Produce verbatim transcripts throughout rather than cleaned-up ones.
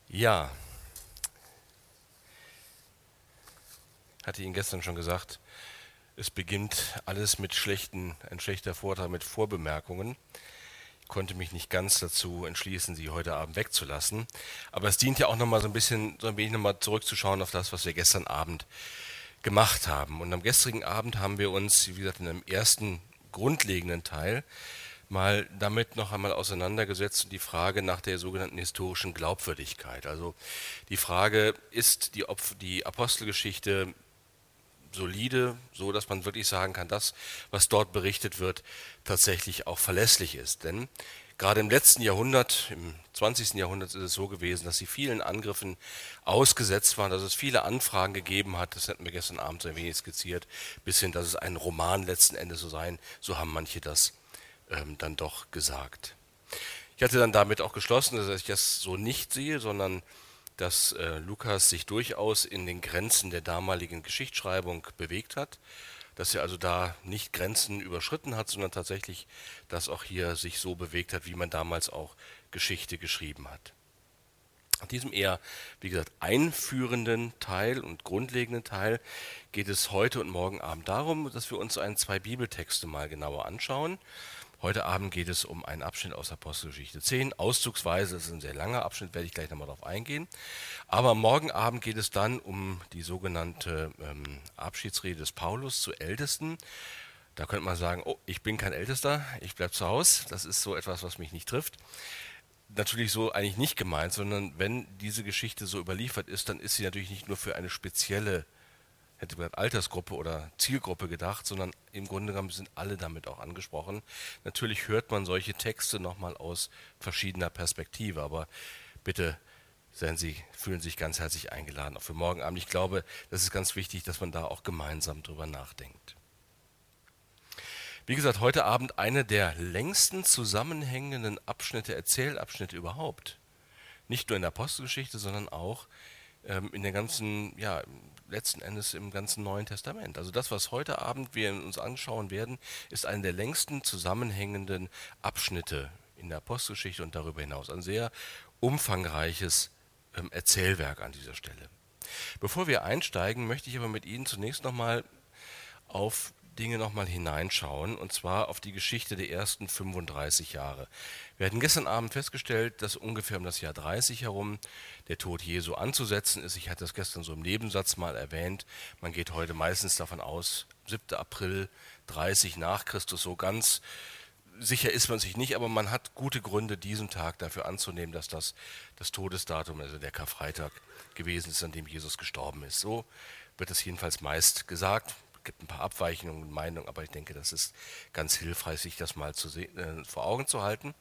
Ja, hatte Ihnen gestern schon gesagt, es beginnt alles mit schlechten, ein schlechter Vortrag mit Vorbemerkungen. Ich konnte mich nicht ganz dazu entschließen, Sie heute Abend wegzulassen. Aber es dient ja auch nochmal so ein bisschen, so ein wenig nochmal zurückzuschauen auf das, was wir gestern Abend gemacht haben. Und am gestrigen Abend haben wir uns, wie gesagt, in einem ersten grundlegenden Teil mal damit noch einmal auseinandergesetzt und die Frage nach der sogenannten historischen Glaubwürdigkeit. Also die Frage, ist die, Opf die Apostelgeschichte solide, so dass man wirklich sagen kann, das, was dort berichtet wird, tatsächlich auch verlässlich ist. Denn gerade im letzten Jahrhundert, im zwanzigsten Jahrhundert ist es so gewesen, dass sie vielen Angriffen ausgesetzt waren, dass es viele Anfragen gegeben hat, das hatten wir gestern Abend so ein wenig skizziert, bis hin, dass es ein Roman letzten Endes so sein, so haben manche das ähm, dann doch gesagt. Ich hatte dann damit auch geschlossen, dass ich das so nicht sehe, sondern dass äh, Lukas sich durchaus in den Grenzen der damaligen Geschichtsschreibung bewegt hat, dass er also da nicht Grenzen überschritten hat, sondern tatsächlich das auch hier sich so bewegt hat, wie man damals auch Geschichte geschrieben hat. In diesem eher, wie gesagt, einführenden Teil und grundlegenden Teil geht es heute und morgen Abend darum, dass wir uns ein, zwei Bibeltexte mal genauer anschauen. Heute Abend geht es um einen Abschnitt aus Apostelgeschichte zehn. Auszugsweise, das ist ein sehr langer Abschnitt, werde ich gleich nochmal darauf eingehen. Aber morgen Abend geht es dann um die sogenannte ähm, Abschiedsrede des Paulus zu Ältesten. Da könnte man sagen, oh, ich bin kein Ältester, ich bleibe zu Hause. Das ist so etwas, was mich nicht trifft. Natürlich so eigentlich nicht gemeint, sondern wenn diese Geschichte so überliefert ist, dann ist sie natürlich nicht nur für eine spezielle, hätte gesagt, Altersgruppe oder Zielgruppe gedacht, sondern im Grunde genommen sind alle damit auch angesprochen. Natürlich hört man solche Texte nochmal aus verschiedener Perspektive, aber bitte seien Sie, fühlen sich ganz herzlich eingeladen, auch für morgen Abend. Ich glaube, das ist ganz wichtig, dass man da auch gemeinsam drüber nachdenkt. Wie gesagt, heute Abend eine der längsten zusammenhängenden Abschnitte, Erzählabschnitte überhaupt. Nicht nur in der Apostelgeschichte, sondern auch ähm, in der ganzen, ja, letzten Endes im ganzen Neuen Testament. Also das, was heute Abend wir uns anschauen werden, ist einer der längsten zusammenhängenden Abschnitte in der Apostelgeschichte und darüber hinaus. Ein sehr umfangreiches ähm, Erzählwerk an dieser Stelle. Bevor wir einsteigen, möchte ich aber mit Ihnen zunächst nochmal auf Dinge nochmal hineinschauen, und zwar auf die Geschichte der ersten fünfunddreißig Jahre. Wir hatten gestern Abend festgestellt, dass ungefähr um das Jahr dreißig herum der Tod Jesu anzusetzen ist. Ich hatte das gestern so im Nebensatz mal erwähnt. Man geht heute meistens davon aus, siebter April dreißig nach Christus, so ganz sicher ist man sich nicht, aber man hat gute Gründe, diesen Tag dafür anzunehmen, dass das das Todesdatum, also der Karfreitag, gewesen ist, an dem Jesus gestorben ist. So wird es jedenfalls meist gesagt. Es gibt ein paar Abweichungen und Meinungen, aber ich denke, das ist ganz hilfreich, sich das mal zu sehen, äh, vor Augen zu halten.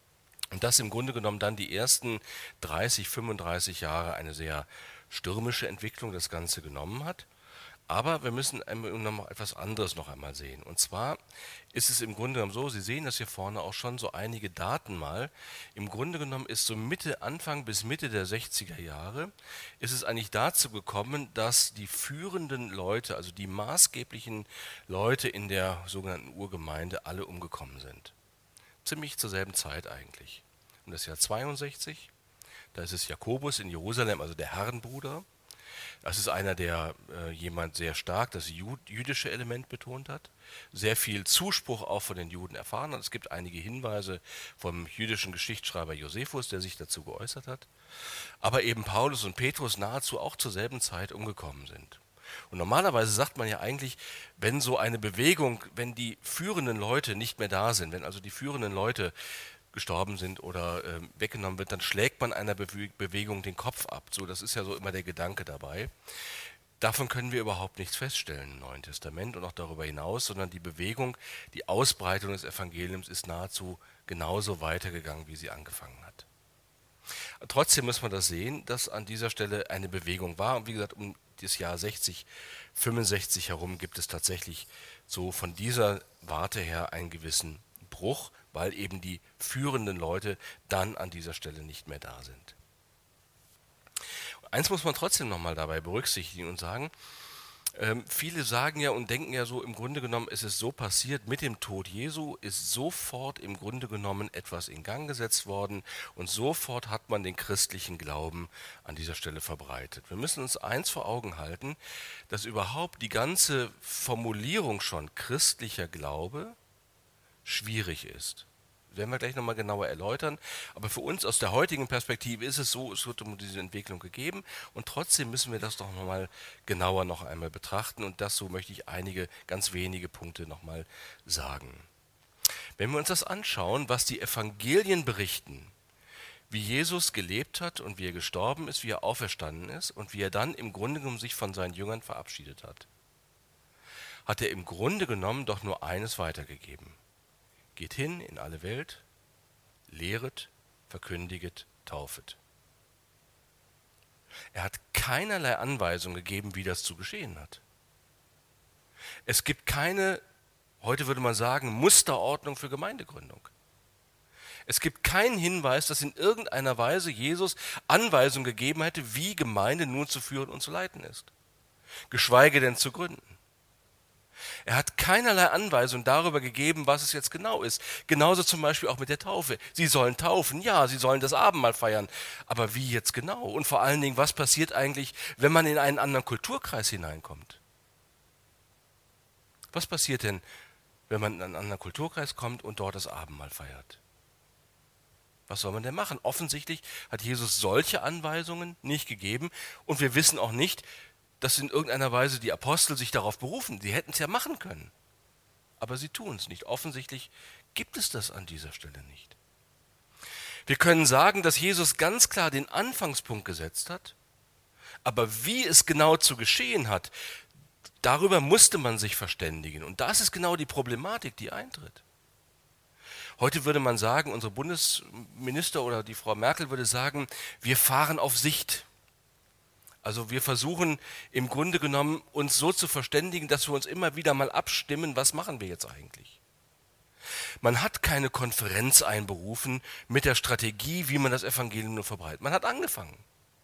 Und dass im Grunde genommen dann die ersten dreißig, fünfunddreißig Jahre eine sehr stürmische Entwicklung das Ganze genommen hat. Aber wir müssen noch etwas anderes noch einmal sehen. Und zwar ist es im Grunde genommen so, Sie sehen das hier vorne auch schon, so einige Daten mal. Im Grunde genommen ist so Mitte, Anfang bis Mitte der sechziger Jahre, ist es eigentlich dazu gekommen, dass die führenden Leute, also die maßgeblichen Leute in der sogenannten Urgemeinde, alle umgekommen sind. Ziemlich zur selben Zeit eigentlich. Um das Jahr zweiundsechzig, da ist es Jakobus in Jerusalem, also der Herrenbruder. Das ist einer, der äh, jemand sehr stark das Jud jüdische Element betont hat, sehr viel Zuspruch auch von den Juden erfahren hat. Es gibt einige Hinweise vom jüdischen Geschichtsschreiber Josephus, der sich dazu geäußert hat. Aber eben Paulus und Petrus nahezu auch zur selben Zeit umgekommen sind. Und normalerweise sagt man ja eigentlich, wenn so eine Bewegung, wenn die führenden Leute nicht mehr da sind, wenn also die führenden Leute gestorben sind oder äh, weggenommen wird, dann schlägt man einer Bewe Bewegung den Kopf ab. So, das ist ja so immer der Gedanke dabei. Davon können wir überhaupt nichts feststellen im Neuen Testament und auch darüber hinaus, sondern die Bewegung, die Ausbreitung des Evangeliums ist nahezu genauso weitergegangen, wie sie angefangen hat. Trotzdem muss man das sehen, dass an dieser Stelle eine Bewegung war. Und wie gesagt, um das Jahr sechzig, fünfundsechzig herum gibt es tatsächlich so von dieser Warte her einen gewissen Bruch, weil eben die führenden Leute dann an dieser Stelle nicht mehr da sind. Eins muss man trotzdem nochmal dabei berücksichtigen und sagen, Ähm, viele sagen ja und denken ja so, im Grunde genommen ist es so passiert, mit dem Tod Jesu ist sofort im Grunde genommen etwas in Gang gesetzt worden und sofort hat man den christlichen Glauben an dieser Stelle verbreitet. Wir müssen uns eins vor Augen halten, dass überhaupt die ganze Formulierung schon christlicher Glaube schwierig ist. Werden wir gleich nochmal genauer erläutern. Aber für uns aus der heutigen Perspektive ist es so, es wird um diese Entwicklung gegeben und trotzdem müssen wir das doch nochmal genauer noch einmal betrachten und dazu möchte ich einige ganz wenige Punkte nochmal sagen. Wenn wir uns das anschauen, was die Evangelien berichten, wie Jesus gelebt hat und wie er gestorben ist, wie er auferstanden ist und wie er dann im Grunde genommen sich von seinen Jüngern verabschiedet hat, hat er im Grunde genommen doch nur eines weitergegeben. Geht hin in alle Welt, lehret, verkündiget, taufet. Er hat keinerlei Anweisung gegeben, wie das zu geschehen hat. Es gibt keine, heute würde man sagen, Musterordnung für Gemeindegründung. Es gibt keinen Hinweis, dass in irgendeiner Weise Jesus Anweisung gegeben hätte, wie Gemeinde nun zu führen und zu leiten ist. Geschweige denn zu gründen. Er hat keinerlei Anweisung darüber gegeben, was es jetzt genau ist. Genauso zum Beispiel auch mit der Taufe. Sie sollen taufen, ja, sie sollen das Abendmahl feiern. Aber wie jetzt genau? Und vor allen Dingen, was passiert eigentlich, wenn man in einen anderen Kulturkreis hineinkommt? Was passiert denn, wenn man in einen anderen Kulturkreis kommt und dort das Abendmahl feiert? Was soll man denn machen? Offensichtlich hat Jesus solche Anweisungen nicht gegeben und wir wissen auch nicht, dass in irgendeiner Weise die Apostel sich darauf berufen. Sie hätten es ja machen können. Aber sie tun es nicht. Offensichtlich gibt es das an dieser Stelle nicht. Wir können sagen, dass Jesus ganz klar den Anfangspunkt gesetzt hat. Aber wie es genau zu geschehen hat, darüber musste man sich verständigen. Und das ist genau die Problematik, die eintritt. Heute würde man sagen, unsere Bundesminister oder die Frau Merkel würde sagen, wir fahren auf Sicht. Also wir versuchen im Grunde genommen uns so zu verständigen, dass wir uns immer wieder mal abstimmen, was machen wir jetzt eigentlich. Man hat keine Konferenz einberufen mit der Strategie, wie man das Evangelium nur verbreitet. Man hat angefangen.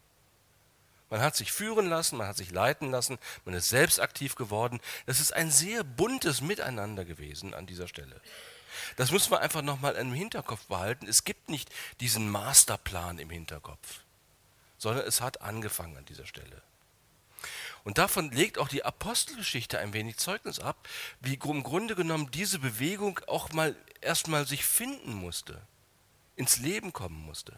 Man hat sich führen lassen, man hat sich leiten lassen, man ist selbst aktiv geworden. Das ist ein sehr buntes Miteinander gewesen an dieser Stelle. Das muss man einfach nochmal im Hinterkopf behalten. Es gibt nicht diesen Masterplan im Hinterkopf, sondern es hat angefangen an dieser Stelle. Und davon legt auch die Apostelgeschichte ein wenig Zeugnis ab, wie im Grunde genommen diese Bewegung auch mal erstmal sich finden musste, ins Leben kommen musste.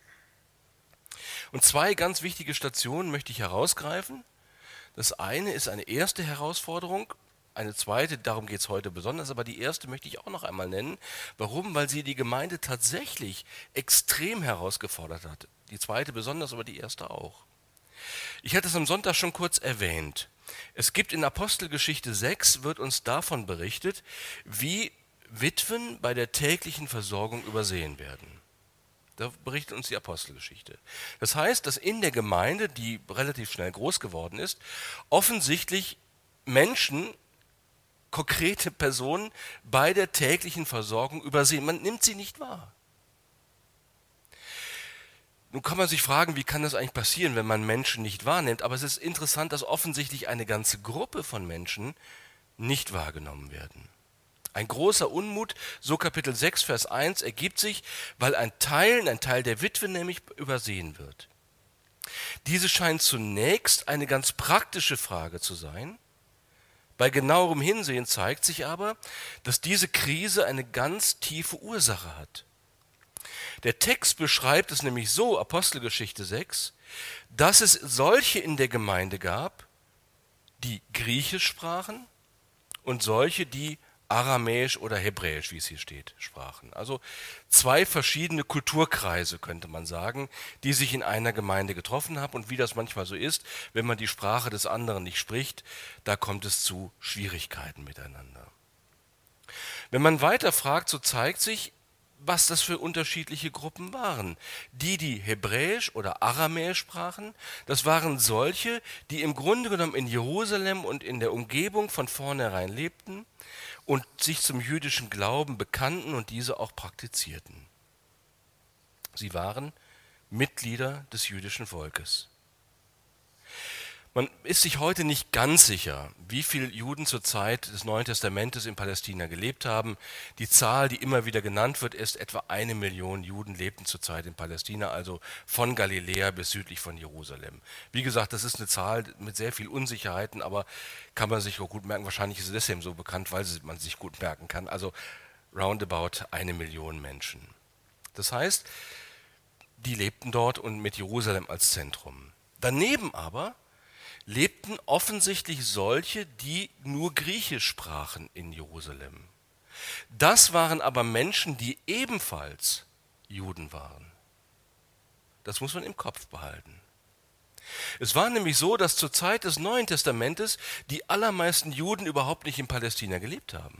Und zwei ganz wichtige Stationen möchte ich herausgreifen. Das eine ist eine erste Herausforderung, eine zweite, darum geht es heute besonders, aber die erste möchte ich auch noch einmal nennen. Warum? Weil sie die Gemeinde tatsächlich extrem herausgefordert hat. Die zweite besonders, aber die erste auch. Ich hatte es am Sonntag schon kurz erwähnt. Es gibt in Apostelgeschichte sechs, wird uns davon berichtet, wie Witwen bei der täglichen Versorgung übersehen werden. Da berichtet uns die Apostelgeschichte. Das heißt, dass in der Gemeinde, die relativ schnell groß geworden ist, offensichtlich Menschen, konkrete Personen bei der täglichen Versorgung übersehen. Man nimmt sie nicht wahr. Nun kann man sich fragen, wie kann das eigentlich passieren, wenn man Menschen nicht wahrnimmt? Aber es ist interessant, dass offensichtlich eine ganze Gruppe von Menschen nicht wahrgenommen werden. Ein großer Unmut, so Kapitel sechs, Vers eins, ergibt sich, weil ein Teil, ein Teil der Witwe nämlich übersehen wird. Diese scheint zunächst eine ganz praktische Frage zu sein. Bei genauerem Hinsehen zeigt sich aber, dass diese Krise eine ganz tiefe Ursache hat. Der Text beschreibt es nämlich so, Apostelgeschichte sechs, dass es solche in der Gemeinde gab, die Griechisch sprachen und solche, die Aramäisch oder Hebräisch, wie es hier steht, sprachen. Also zwei verschiedene Kulturkreise, könnte man sagen, die sich in einer Gemeinde getroffen haben. Und wie das manchmal so ist, wenn man die Sprache des anderen nicht spricht, da kommt es zu Schwierigkeiten miteinander. Wenn man weiter fragt, so zeigt sich, was das für unterschiedliche Gruppen waren. Die, die Hebräisch oder Aramäisch sprachen, das waren solche, die im Grunde genommen in Jerusalem und in der Umgebung von vornherein lebten und sich zum jüdischen Glauben bekannten und diese auch praktizierten. Sie waren Mitglieder des jüdischen Volkes. Man ist sich heute nicht ganz sicher, wie viele Juden zur Zeit des Neuen Testamentes in Palästina gelebt haben. Die Zahl, die immer wieder genannt wird, ist, etwa eine Million Juden lebten zur Zeit in Palästina, also von Galiläa bis südlich von Jerusalem. Wie gesagt, das ist eine Zahl mit sehr viel Unsicherheiten, aber kann man sich auch gut merken. Wahrscheinlich ist es deswegen so bekannt, weil man sich gut merken kann. Also roundabout eine Million Menschen. Das heißt, die lebten dort und mit Jerusalem als Zentrum. Daneben aber lebten offensichtlich solche, die nur Griechisch sprachen in Jerusalem. Das waren aber Menschen, die ebenfalls Juden waren. Das muss man im Kopf behalten. Es war nämlich so, dass zur Zeit des Neuen Testamentes die allermeisten Juden überhaupt nicht in Palästina gelebt haben.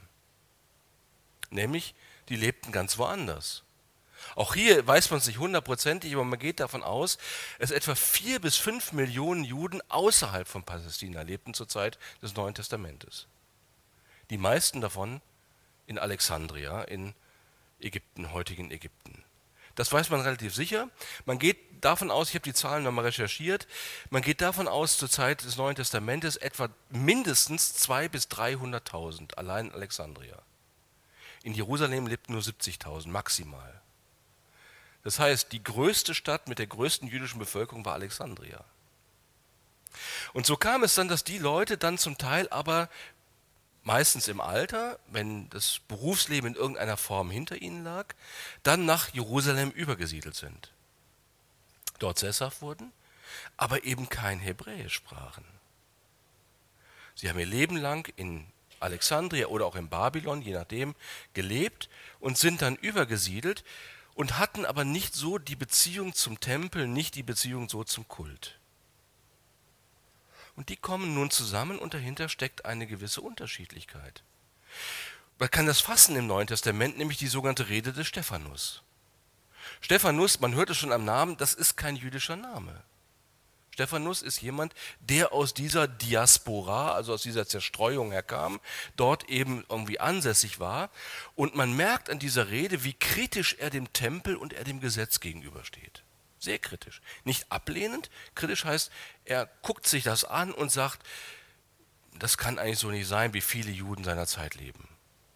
Nämlich, die lebten ganz woanders. Auch hier weiß man es nicht hundertprozentig, aber man geht davon aus, dass etwa vier bis fünf Millionen Juden außerhalb von Palästina lebten zur Zeit des Neuen Testamentes. Die meisten davon in Alexandria, in Ägypten, heutigen Ägypten. Das weiß man relativ sicher. Man geht davon aus, ich habe die Zahlen nochmal recherchiert, man geht davon aus, zur Zeit des Neuen Testamentes etwa mindestens zweihunderttausend bis dreihunderttausend allein in Alexandria. In Jerusalem lebten nur siebzigtausend maximal. Das heißt, die größte Stadt mit der größten jüdischen Bevölkerung war Alexandria. Und so kam es dann, dass die Leute dann zum Teil aber meistens im Alter, wenn das Berufsleben in irgendeiner Form hinter ihnen lag, dann nach Jerusalem übergesiedelt sind. Dort sesshaft wurden, aber eben kein Hebräisch sprachen. Sie haben ihr Leben lang in Alexandria oder auch in Babylon, je nachdem, gelebt und sind dann übergesiedelt und hatten aber nicht so die Beziehung zum Tempel, nicht die Beziehung so zum Kult. Und die kommen nun zusammen und dahinter steckt eine gewisse Unterschiedlichkeit. Man kann das fassen im Neuen Testament, nämlich die sogenannte Rede des Stephanus. Stephanus, man hört es schon am Namen, das ist kein jüdischer Name. Stephanus ist jemand, der aus dieser Diaspora, also aus dieser Zerstreuung herkam, dort eben irgendwie ansässig war. Und man merkt an dieser Rede, wie kritisch er dem Tempel und er dem Gesetz gegenübersteht. Sehr kritisch. Nicht ablehnend, kritisch heißt, er guckt sich das an und sagt, das kann eigentlich so nicht sein, wie viele Juden seiner Zeit leben.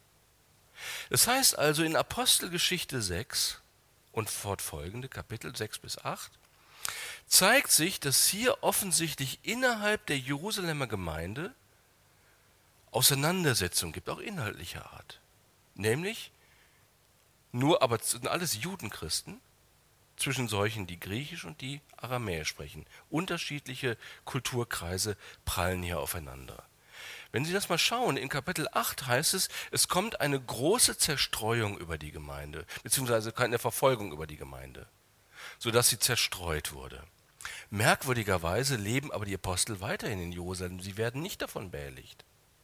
Das heißt also in Apostelgeschichte sechs und fortfolgende Kapitel sechs bis acht, zeigt sich, dass hier offensichtlich innerhalb der Jerusalemer Gemeinde Auseinandersetzungen gibt, auch inhaltlicher Art. Nämlich nur, aber sind alles Judenchristen, zwischen solchen, die Griechisch und die Aramäisch sprechen. Unterschiedliche Kulturkreise prallen hier aufeinander. Wenn Sie das mal schauen, in Kapitel acht heißt es, es kommt eine große Zerstreuung über die Gemeinde, beziehungsweise eine Verfolgung über die Gemeinde, sodass sie zerstreut wurde. Merkwürdigerweise leben aber die Apostel weiterhin in Jerusalem, sie werden nicht davon behelligt.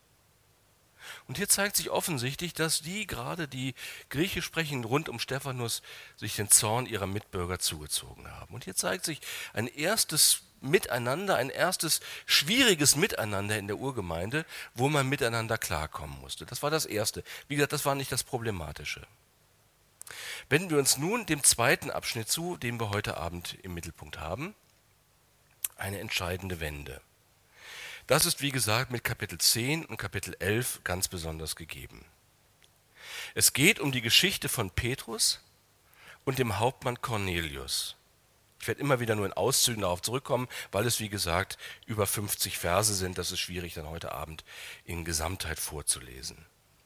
Und hier zeigt sich offensichtlich, dass die, gerade die Griechisch sprechen, rund um Stephanus, sich den Zorn ihrer Mitbürger zugezogen haben. Und hier zeigt sich ein erstes Miteinander, ein erstes schwieriges Miteinander in der Urgemeinde, wo man miteinander klarkommen musste. Das war das Erste. Wie gesagt, das war nicht das Problematische. Wenden wir uns nun dem zweiten Abschnitt zu, den wir heute Abend im Mittelpunkt haben. Eine entscheidende Wende. Das ist, wie gesagt, mit Kapitel zehn und Kapitel elf ganz besonders gegeben. Es geht um die Geschichte von Petrus und dem Hauptmann Cornelius. Ich werde immer wieder nur in Auszügen darauf zurückkommen, weil es, wie gesagt, über fünfzig Verse sind. Das ist schwierig, dann heute Abend in Gesamtheit vorzulesen.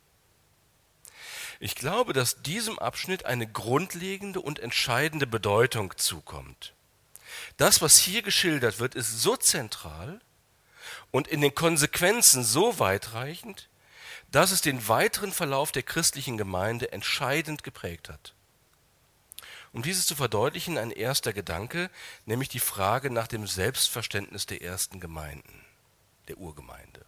Ich glaube, dass diesem Abschnitt eine grundlegende und entscheidende Bedeutung zukommt. Das, was hier geschildert wird, ist so zentral und in den Konsequenzen so weitreichend, dass es den weiteren Verlauf der christlichen Gemeinde entscheidend geprägt hat. Um dieses zu verdeutlichen, ein erster Gedanke, nämlich die Frage nach dem Selbstverständnis der ersten Gemeinden, der Urgemeinde.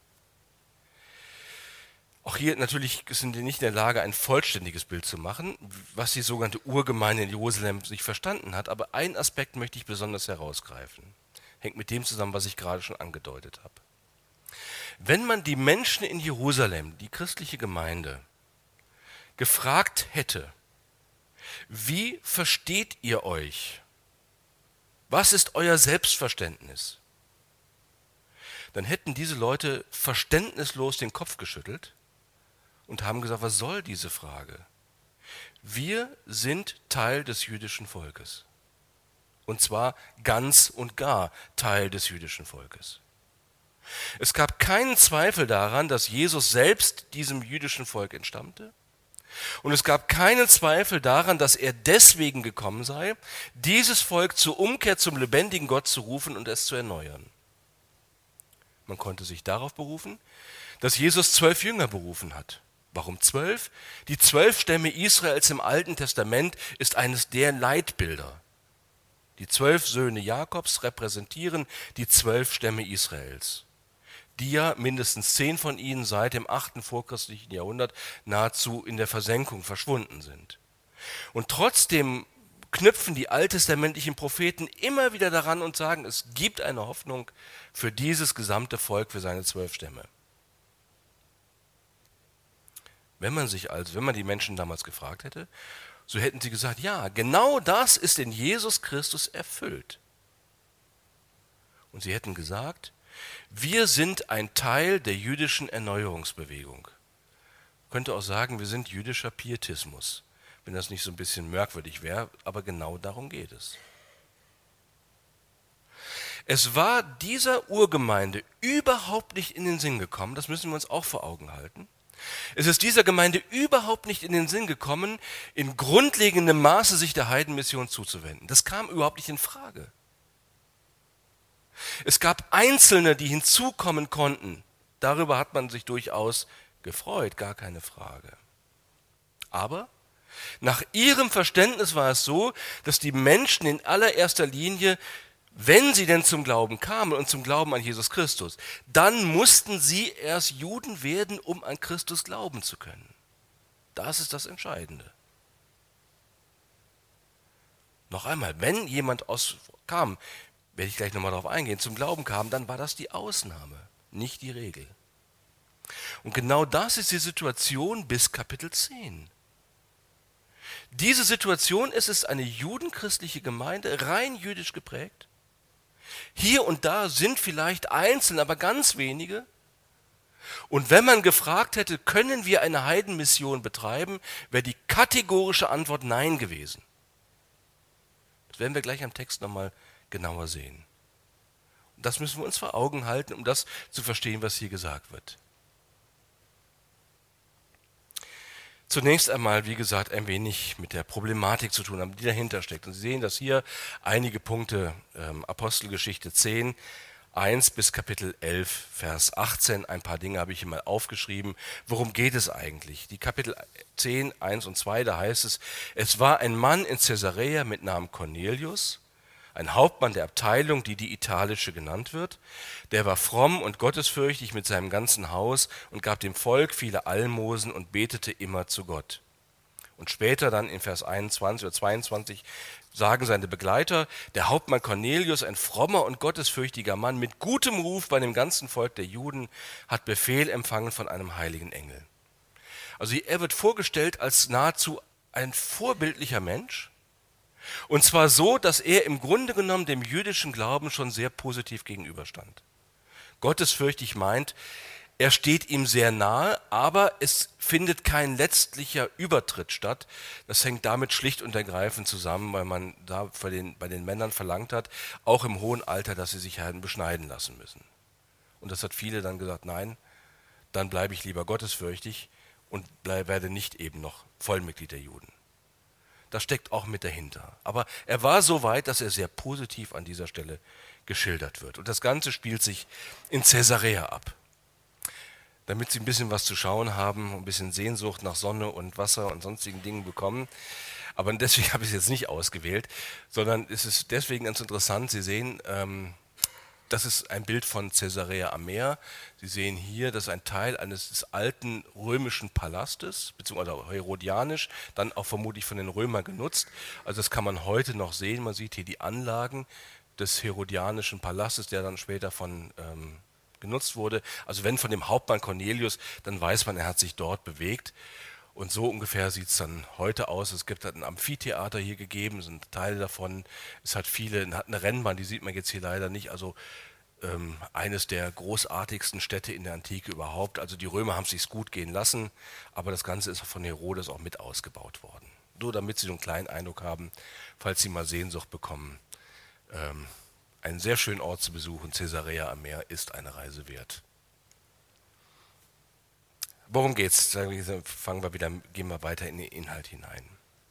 Auch hier natürlich sind wir nicht in der Lage, ein vollständiges Bild zu machen, was die sogenannte Urgemeinde in Jerusalem sich verstanden hat, aber einen Aspekt möchte ich besonders herausgreifen. Hängt mit dem zusammen, was ich gerade schon angedeutet habe. Wenn man die Menschen in Jerusalem, die christliche Gemeinde, gefragt hätte, wie versteht ihr euch? Was ist euer Selbstverständnis? dann hätten diese Leute verständnislos den Kopf geschüttelt und haben gesagt, was soll diese Frage? Wir sind Teil des jüdischen Volkes. Und zwar ganz und gar Teil des jüdischen Volkes. Es gab keinen Zweifel daran, dass Jesus selbst diesem jüdischen Volk entstammte. Und es gab keinen Zweifel daran, dass er deswegen gekommen sei, dieses Volk zur Umkehr zum lebendigen Gott zu rufen und es zu erneuern. Man konnte sich darauf berufen, dass Jesus zwölf Jünger berufen hat. Warum zwölf? Die zwölf Stämme Israels im Alten Testament ist eines der Leitbilder. Die zwölf Söhne Jakobs repräsentieren die zwölf Stämme Israels, die ja mindestens zehn von ihnen seit dem achten vorchristlichen Jahrhundert nahezu in der Versenkung verschwunden sind. Und trotzdem knüpfen die alttestamentlichen Propheten immer wieder daran und sagen, es gibt eine Hoffnung für dieses gesamte Volk, für seine zwölf Stämme. Wenn man sich also, wenn man die Menschen damals gefragt hätte, so hätten sie gesagt, ja, genau das ist in Jesus Christus erfüllt. Und sie hätten gesagt, wir sind ein Teil der jüdischen Erneuerungsbewegung. Ich könnte auch sagen, wir sind jüdischer Pietismus, wenn das nicht so ein bisschen merkwürdig wäre, aber genau darum geht es. Es war dieser Urgemeinde überhaupt nicht in den Sinn gekommen, das müssen wir uns auch vor Augen halten. Es ist dieser Gemeinde überhaupt nicht in den Sinn gekommen, in grundlegendem Maße sich der Heidenmission zuzuwenden. Das kam überhaupt nicht in Frage. Es gab Einzelne, die hinzukommen konnten. Darüber hat man sich durchaus gefreut, gar keine Frage. Aber nach ihrem Verständnis war es so, dass die Menschen in allererster Linie, wenn sie denn zum Glauben kamen und zum Glauben an Jesus Christus, dann mussten sie erst Juden werden, um an Christus glauben zu können. Das ist das Entscheidende. Noch einmal, wenn jemand aus, kam, werde ich gleich nochmal darauf eingehen, zum Glauben kam, dann war das die Ausnahme, nicht die Regel. Und genau das ist die Situation bis Kapitel zehn. Diese Situation ist es eine judenchristliche Gemeinde, rein jüdisch geprägt. Hier und da sind vielleicht einzelne, aber ganz wenige. Und wenn man gefragt hätte, können wir eine Heidenmission betreiben, wäre die kategorische Antwort Nein gewesen. Das werden wir gleich am Text nochmal genauer sehen. Und das müssen wir uns vor Augen halten, um das zu verstehen, was hier gesagt wird. Zunächst einmal, wie gesagt, ein wenig mit der Problematik zu tun haben, die dahinter steckt. Und Sie sehen, dass hier einige Punkte, ähm, Apostelgeschichte zehn, eins bis Kapitel elf, Vers achtzehn, ein paar Dinge habe ich hier mal aufgeschrieben. Worum geht es eigentlich? Die Kapitel zehn, eins und zwei, da heißt es, es war ein Mann in Caesarea mit Namen Cornelius, ein Hauptmann der Abteilung, die die italische genannt wird. Der war fromm und gottesfürchtig mit seinem ganzen Haus und gab dem Volk viele Almosen und betete immer zu Gott. Und später dann in Vers einundzwanzig oder zweiundzwanzig sagen seine Begleiter, der Hauptmann Cornelius, ein frommer und gottesfürchtiger Mann mit gutem Ruf bei dem ganzen Volk der Juden, hat Befehl empfangen von einem heiligen Engel. Also er wird vorgestellt als nahezu ein vorbildlicher Mensch. Und zwar so, dass er im Grunde genommen dem jüdischen Glauben schon sehr positiv gegenüberstand. Gottesfürchtig meint, er steht ihm sehr nahe, aber es findet kein letztlicher Übertritt statt. Das hängt damit schlicht und ergreifend zusammen, weil man da bei den, bei den Männern verlangt hat, auch im hohen Alter, dass sie sich halt beschneiden lassen müssen. Und das hat viele dann gesagt, nein, dann bleibe ich lieber gottesfürchtig und bleib, werde nicht eben noch Vollmitglied der Juden. Das steckt auch mit dahinter. Aber er war so weit, dass er sehr positiv an dieser Stelle geschildert wird. Und das Ganze spielt sich in Caesarea ab. Damit Sie ein bisschen was zu schauen haben, ein bisschen Sehnsucht nach Sonne und Wasser und sonstigen Dingen bekommen. Aber deswegen habe ich es jetzt nicht ausgewählt, sondern es ist deswegen ganz interessant. Sie sehen, ähm, das ist ein Bild von Caesarea am Meer. Sie sehen hier, das ist ein Teil eines des alten römischen Palastes, beziehungsweise herodianisch, dann auch vermutlich von den Römern genutzt. Also das kann man heute noch sehen. Man sieht hier die Anlagen des herodianischen Palastes, der dann später von ähm, genutzt wurde. Also wenn von dem Hauptmann Cornelius, dann weiß man, er hat sich dort bewegt. Und so ungefähr sieht es dann heute aus. Es gibt ein Amphitheater hier gegeben, sind Teile davon. Es hat viele, hat eine Rennbahn, die sieht man jetzt hier leider nicht. Also ähm, eines der großartigsten Städte in der Antike überhaupt. Also die Römer haben es sich gut gehen lassen, aber das Ganze ist von Herodes auch mit ausgebaut worden. Nur damit Sie so einen kleinen Eindruck haben, falls Sie mal Sehnsucht bekommen. Ähm, einen sehr schönen Ort zu besuchen, Caesarea am Meer, ist eine Reise wert. Worum geht's? Fangen wir wieder, gehen wir weiter in den Inhalt hinein.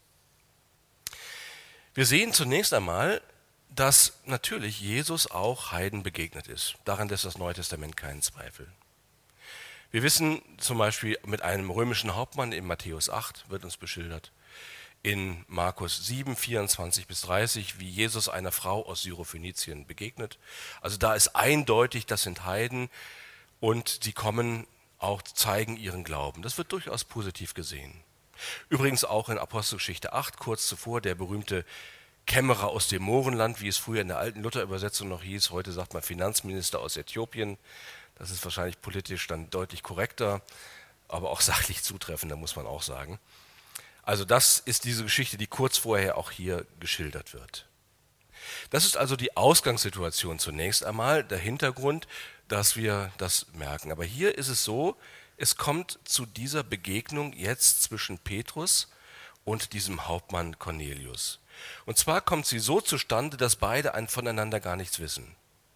Wir sehen zunächst einmal, dass natürlich Jesus auch Heiden begegnet ist. Daran lässt das Neue Testament keinen Zweifel. Wir wissen zum Beispiel mit einem römischen Hauptmann in Matthäus acht, wird uns beschildert, in Markus sieben, vierundzwanzig bis dreißig, wie Jesus einer Frau aus Syrophönizien begegnet. Also da ist eindeutig, das sind Heiden und sie kommen auch, zeigen ihren Glauben. Das wird durchaus positiv gesehen. Übrigens auch in Apostelgeschichte acht, kurz zuvor, der berühmte Kämmerer aus dem Mohrenland, wie es früher in der alten Luther-Übersetzung noch hieß. Heute sagt man Finanzminister aus Äthiopien. Das ist wahrscheinlich politisch dann deutlich korrekter, aber auch sachlich zutreffender, muss man auch sagen. Also das ist diese Geschichte, die kurz vorher auch hier geschildert wird. Das ist also die Ausgangssituation zunächst einmal, der Hintergrund, dass wir das merken. Aber hier ist es so, es kommt zu dieser Begegnung jetzt zwischen Petrus und diesem Hauptmann Cornelius. Und zwar kommt sie so zustande, dass beide voneinander gar nichts wissen.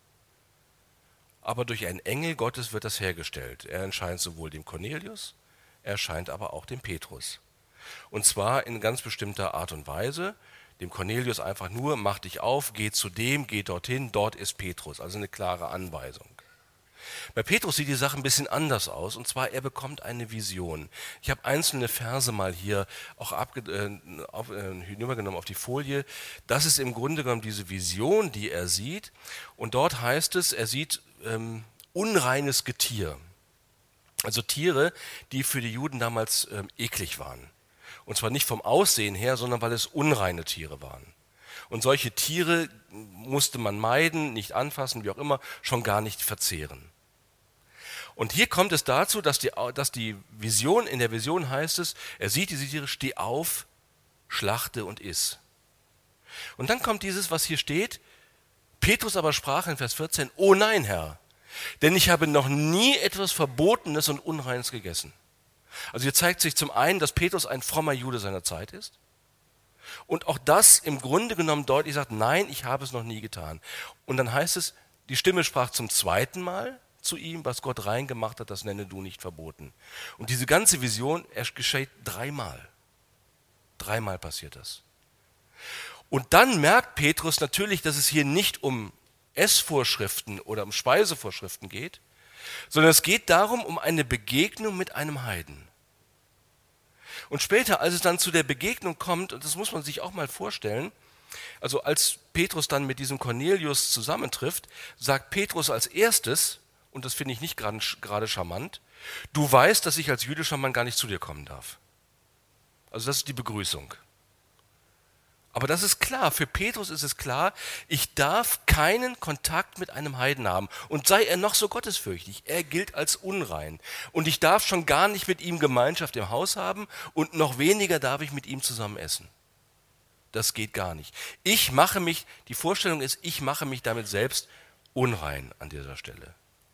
Aber durch einen Engel Gottes wird das hergestellt. Er erscheint sowohl dem Cornelius, er erscheint aber auch dem Petrus. Und zwar in ganz bestimmter Art und Weise. Dem Cornelius einfach nur, mach dich auf, geh zu dem, geh dorthin, dort ist Petrus. Also eine klare Anweisung. Bei Petrus sieht die Sache ein bisschen anders aus, und zwar er bekommt eine Vision. Ich habe einzelne Verse mal hier auch abge, äh, auf, äh, hinübergenommen auf die Folie. Das ist im Grunde genommen diese Vision, die er sieht. Und dort heißt es, er sieht ähm, unreines Getier. Also Tiere, die für die Juden damals ähm, eklig waren. Und zwar nicht vom Aussehen her, sondern weil es unreine Tiere waren. Und solche Tiere musste man meiden, nicht anfassen, wie auch immer, schon gar nicht verzehren. Und hier kommt es dazu, dass die, dass die Vision, in der Vision heißt es, er sieht diese Tiere, steh auf, schlachte und iss. Und dann kommt dieses, was hier steht, Petrus aber sprach in Vers vierzehn, oh nein, Herr, denn ich habe noch nie etwas Verbotenes und Unreines gegessen. Also hier zeigt sich zum einen, dass Petrus ein frommer Jude seiner Zeit ist und auch das im Grunde genommen deutlich sagt, nein, ich habe es noch nie getan. Und dann heißt es, die Stimme sprach zum zweiten Mal zu ihm, was Gott rein gemacht hat, das nenne du nicht verboten. Und diese ganze Vision, er geschieht dreimal. Dreimal passiert das. Und dann merkt Petrus natürlich, dass es hier nicht um Essvorschriften oder um Speisevorschriften geht, sondern es geht darum, um eine Begegnung mit einem Heiden. Und später, als es dann zu der Begegnung kommt, und das muss man sich auch mal vorstellen, also als Petrus dann mit diesem Cornelius zusammentrifft, sagt Petrus als erstes, und das finde ich nicht gerade, gerade charmant, du weißt, dass ich als jüdischer Mann gar nicht zu dir kommen darf. Also das ist die Begrüßung. Aber das ist klar, für Petrus ist es klar, ich darf keinen Kontakt mit einem Heiden haben. Und sei er noch so gottesfürchtig, er gilt als unrein. Und ich darf schon gar nicht mit ihm Gemeinschaft im Haus haben und noch weniger darf ich mit ihm zusammen essen. Das geht gar nicht. Ich mache mich, die Vorstellung ist, ich mache mich damit selbst unrein an dieser Stelle.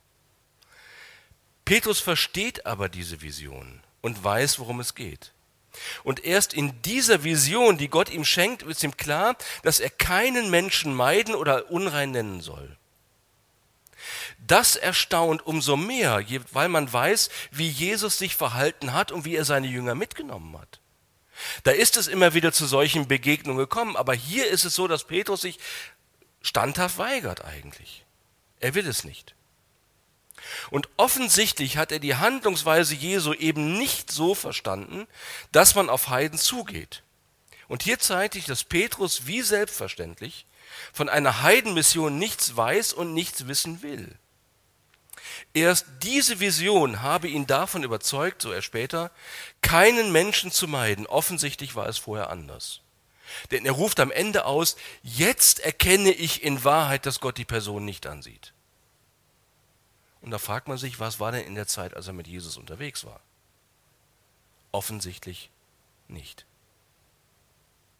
Petrus versteht aber diese Vision und weiß, worum es geht. Und erst in dieser Vision, die Gott ihm schenkt, ist ihm klar, dass er keinen Menschen meiden oder unrein nennen soll. Das erstaunt umso mehr, weil man weiß, wie Jesus sich verhalten hat und wie er seine Jünger mitgenommen hat. Da ist es immer wieder zu solchen Begegnungen gekommen, aber hier ist es so, dass Petrus sich standhaft weigert eigentlich. Er will es nicht. Und offensichtlich hat er die Handlungsweise Jesu eben nicht so verstanden, dass man auf Heiden zugeht. Und hier zeigt sich, dass Petrus wie selbstverständlich von einer Heidenmission nichts weiß und nichts wissen will. Erst diese Vision habe ihn davon überzeugt, so er später, keinen Menschen zu meiden. Offensichtlich war es vorher anders. Denn er ruft am Ende aus, jetzt erkenne ich in Wahrheit, dass Gott die Person nicht ansieht. Und da fragt man sich, was war denn in der Zeit, als er mit Jesus unterwegs war? Offensichtlich nicht.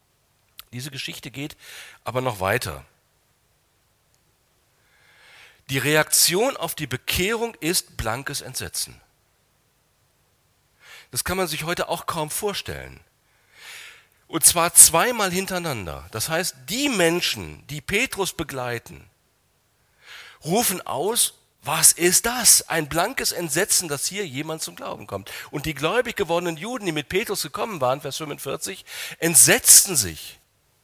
Diese Geschichte geht aber noch weiter. Die Reaktion auf die Bekehrung ist blankes Entsetzen. Das kann man sich heute auch kaum vorstellen. Und zwar zweimal hintereinander. Das heißt, die Menschen, die Petrus begleiten, rufen aus: Was ist das? Ein blankes Entsetzen, dass hier jemand zum Glauben kommt. Und die gläubig gewordenen Juden, die mit Petrus gekommen waren, Vers fünfundvierzig, entsetzten sich.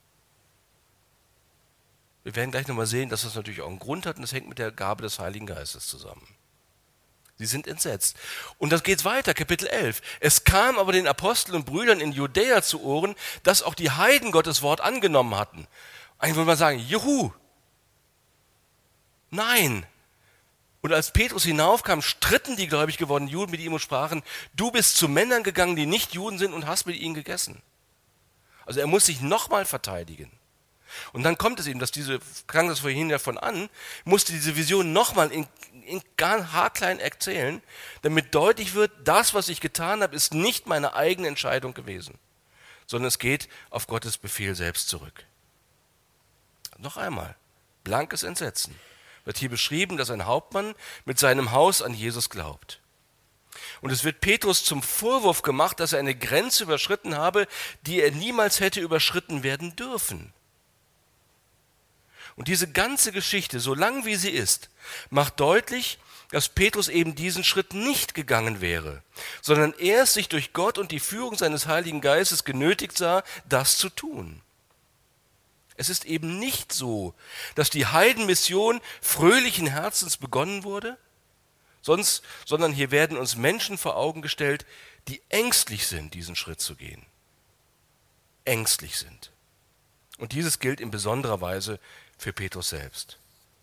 Wir werden gleich nochmal sehen, dass das natürlich auch einen Grund hat, und das hängt mit der Gabe des Heiligen Geistes zusammen. Sie sind entsetzt. Und das geht weiter, Kapitel elf. Es kam aber den Aposteln und Brüdern in Judäa zu Ohren, dass auch die Heiden Gottes Wort angenommen hatten. Eigentlich würde man sagen: Juhu! Nein! Und als Petrus hinaufkam, stritten die gläubig gewordenen Juden mit ihm und sprachen: Du bist zu Männern gegangen, die nicht Juden sind, und hast mit ihnen gegessen. Also er muss sich nochmal verteidigen. Und dann kommt es eben, dass diese, klang das vorhin davon an, musste diese Vision nochmal in, in gar haarklein erzählen, damit deutlich wird, das, was ich getan habe, ist nicht meine eigene Entscheidung gewesen, sondern es geht auf Gottes Befehl selbst zurück. Noch einmal, blankes Entsetzen. Wird hier beschrieben, dass ein Hauptmann mit seinem Haus an Jesus glaubt. Und es wird Petrus zum Vorwurf gemacht, dass er eine Grenze überschritten habe, die er niemals hätte überschritten werden dürfen. Und diese ganze Geschichte, so lang wie sie ist, macht deutlich, dass Petrus eben diesen Schritt nicht gegangen wäre, sondern er sich durch Gott und die Führung seines Heiligen Geistes genötigt sah, das zu tun. Es ist eben nicht so, dass die Heidenmission fröhlichen Herzens begonnen wurde, sonst, sondern hier werden uns Menschen vor Augen gestellt, die ängstlich sind, diesen Schritt zu gehen. Ängstlich sind. Und dieses gilt in besonderer Weise für Petrus selbst.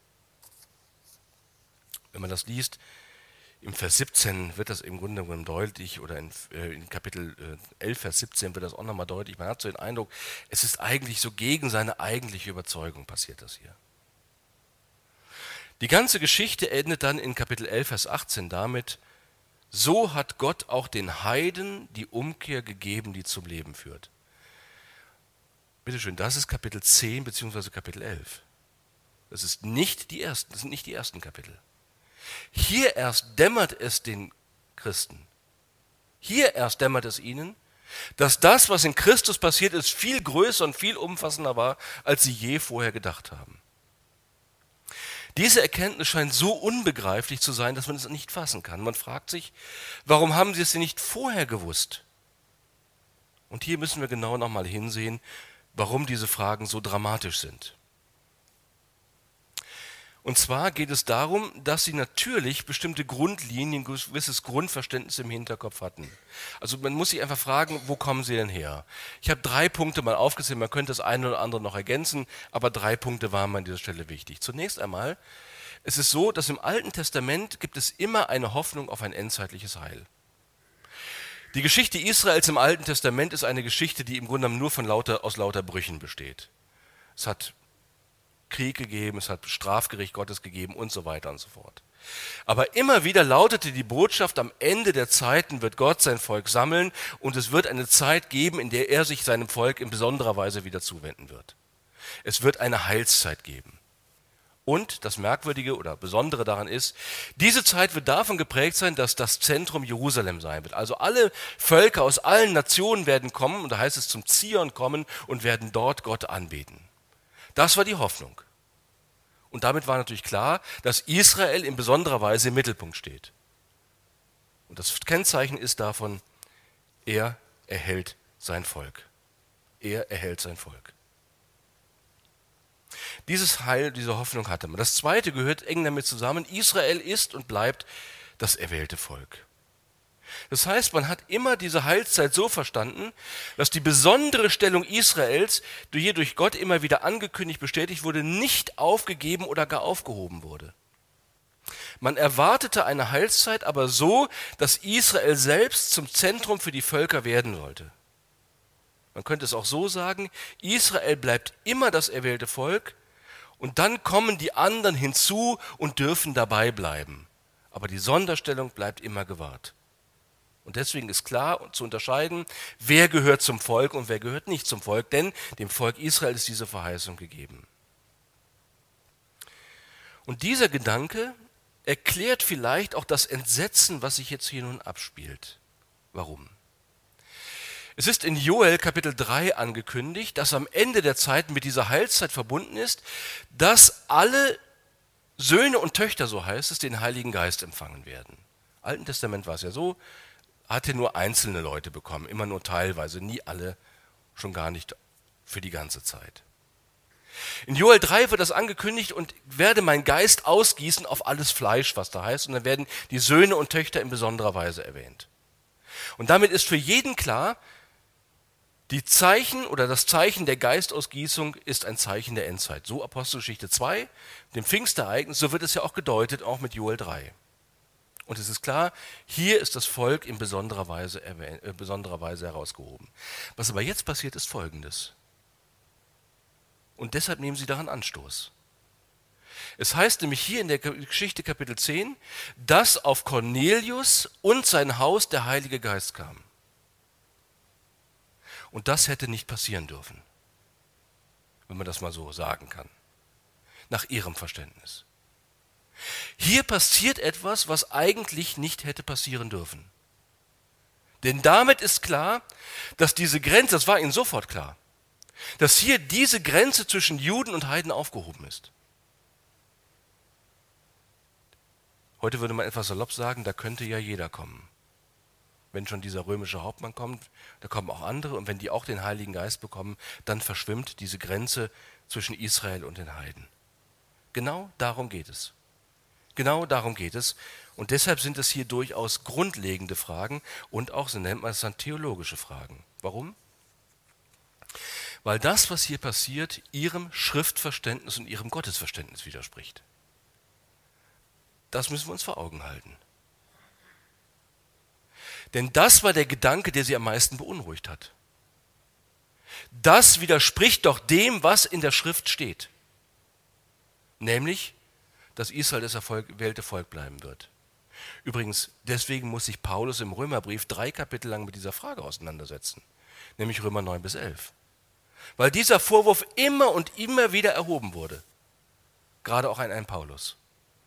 Wenn man das liest, im Vers siebzehn wird das im Grunde genommen deutlich, oder in, äh, in Kapitel äh, elf, Vers siebzehn wird das auch nochmal deutlich. Man hat so den Eindruck, es ist eigentlich so gegen seine eigentliche Überzeugung passiert das hier. Die ganze Geschichte endet dann in Kapitel elf, Vers achtzehn damit: So hat Gott auch den Heiden die Umkehr gegeben, die zum Leben führt. Bitte schön, das ist Kapitel zehn bzw. Kapitel elf. Das ist nicht die ersten, das sind nicht die ersten Kapitel. Hier erst dämmert es den Christen. Hier erst dämmert es ihnen, dass das, was in Christus passiert ist, viel größer und viel umfassender war, als sie je vorher gedacht haben. Diese Erkenntnis scheint so unbegreiflich zu sein, dass man es nicht fassen kann. Man fragt sich, warum haben sie es denn nicht vorher gewusst? Und hier müssen wir genau nochmal hinsehen, warum diese Fragen so dramatisch sind. Und zwar geht es darum, dass sie natürlich bestimmte Grundlinien, ein gewisses Grundverständnis im Hinterkopf hatten. Also man muss sich einfach fragen, wo kommen sie denn her? Ich habe drei Punkte mal aufgezählt, man könnte das eine oder andere noch ergänzen, aber drei Punkte waren mir an dieser Stelle wichtig. Zunächst einmal, es ist so, dass im Alten Testament gibt es immer eine Hoffnung auf ein endzeitliches Heil. Die Geschichte Israels im Alten Testament ist eine Geschichte, die im Grunde genommen nur von lauter, aus lauter Brüchen besteht. Es hat Krieg gegeben, es hat Strafgericht Gottes gegeben und so weiter und so fort. Aber immer wieder lautete die Botschaft: Am Ende der Zeiten wird Gott sein Volk sammeln und es wird eine Zeit geben, in der er sich seinem Volk in besonderer Weise wieder zuwenden wird. Es wird eine Heilszeit geben. Und das Merkwürdige oder Besondere daran ist, diese Zeit wird davon geprägt sein, dass das Zentrum Jerusalem sein wird. Also alle Völker aus allen Nationen werden kommen, und da heißt es zum Zion kommen, und werden dort Gott anbeten. Das war die Hoffnung. Und damit war natürlich klar, dass Israel in besonderer Weise im Mittelpunkt steht. Und das Kennzeichen ist davon, er erhält sein Volk. Er erhält sein Volk. Dieses Heil, diese Hoffnung hatte man. Das Zweite gehört eng damit zusammen: Israel ist und bleibt das erwählte Volk. Das heißt, man hat immer diese Heilszeit so verstanden, dass die besondere Stellung Israels, die hier durch Gott immer wieder angekündigt, bestätigt wurde, nicht aufgegeben oder gar aufgehoben wurde. Man erwartete eine Heilszeit, aber so, dass Israel selbst zum Zentrum für die Völker werden sollte. Man könnte es auch so sagen: Israel bleibt immer das erwählte Volk, und dann kommen die anderen hinzu und dürfen dabei bleiben. Aber die Sonderstellung bleibt immer gewahrt. Und deswegen ist klar zu unterscheiden, wer gehört zum Volk und wer gehört nicht zum Volk, denn dem Volk Israel ist diese Verheißung gegeben. Und dieser Gedanke erklärt vielleicht auch das Entsetzen, was sich jetzt hier nun abspielt. Warum? Es ist in Joel Kapitel drei angekündigt, dass am Ende der Zeit mit dieser Heilszeit verbunden ist, dass alle Söhne und Töchter, so heißt es, den Heiligen Geist empfangen werden. Im Alten Testament war es ja so, hatte nur einzelne Leute bekommen, immer nur teilweise, nie alle, schon gar nicht für die ganze Zeit. In Joel drei wird das angekündigt und werde mein Geist ausgießen auf alles Fleisch, was da heißt, und dann werden die Söhne und Töchter in besonderer Weise erwähnt. Und damit ist für jeden klar, die Zeichen oder das Zeichen der Geistausgießung ist ein Zeichen der Endzeit. So Apostelgeschichte zwei, dem Pfingstereignis, so wird es ja auch gedeutet, auch mit Joel drei. Und es ist klar, hier ist das Volk in besonderer Weise, erwähnt, äh, besonderer Weise herausgehoben. Was aber jetzt passiert, ist Folgendes. Und deshalb nehmen Sie daran Anstoß. Es heißt nämlich hier in der Geschichte Kapitel zehn, dass auf Cornelius und sein Haus der Heilige Geist kam. Und das hätte nicht passieren dürfen, wenn man das mal so sagen kann, nach ihrem Verständnis. Hier passiert etwas, was eigentlich nicht hätte passieren dürfen. Denn damit ist klar, dass diese Grenze, das war ihnen sofort klar, dass hier diese Grenze zwischen Juden und Heiden aufgehoben ist. Heute würde man etwas salopp sagen, da könnte ja jeder kommen. Wenn schon dieser römische Hauptmann kommt, da kommen auch andere. Und wenn die auch den Heiligen Geist bekommen, dann verschwimmt diese Grenze zwischen Israel und den Heiden. Genau darum geht es. Genau darum geht es. Und deshalb sind es hier durchaus grundlegende Fragen und auch, so nennt man es dann, theologische Fragen. Warum? Weil das, was hier passiert, ihrem Schriftverständnis und ihrem Gottesverständnis widerspricht. Das müssen wir uns vor Augen halten. Denn das war der Gedanke, der sie am meisten beunruhigt hat. Das widerspricht doch dem, was in der Schrift steht. Nämlich, dass Israel das erwählte Volk bleiben wird. Übrigens, deswegen muss sich Paulus im Römerbrief drei Kapitel lang mit dieser Frage auseinandersetzen. Nämlich Römer neun bis elf. Weil dieser Vorwurf immer und immer wieder erhoben wurde. Gerade auch an einen Paulus.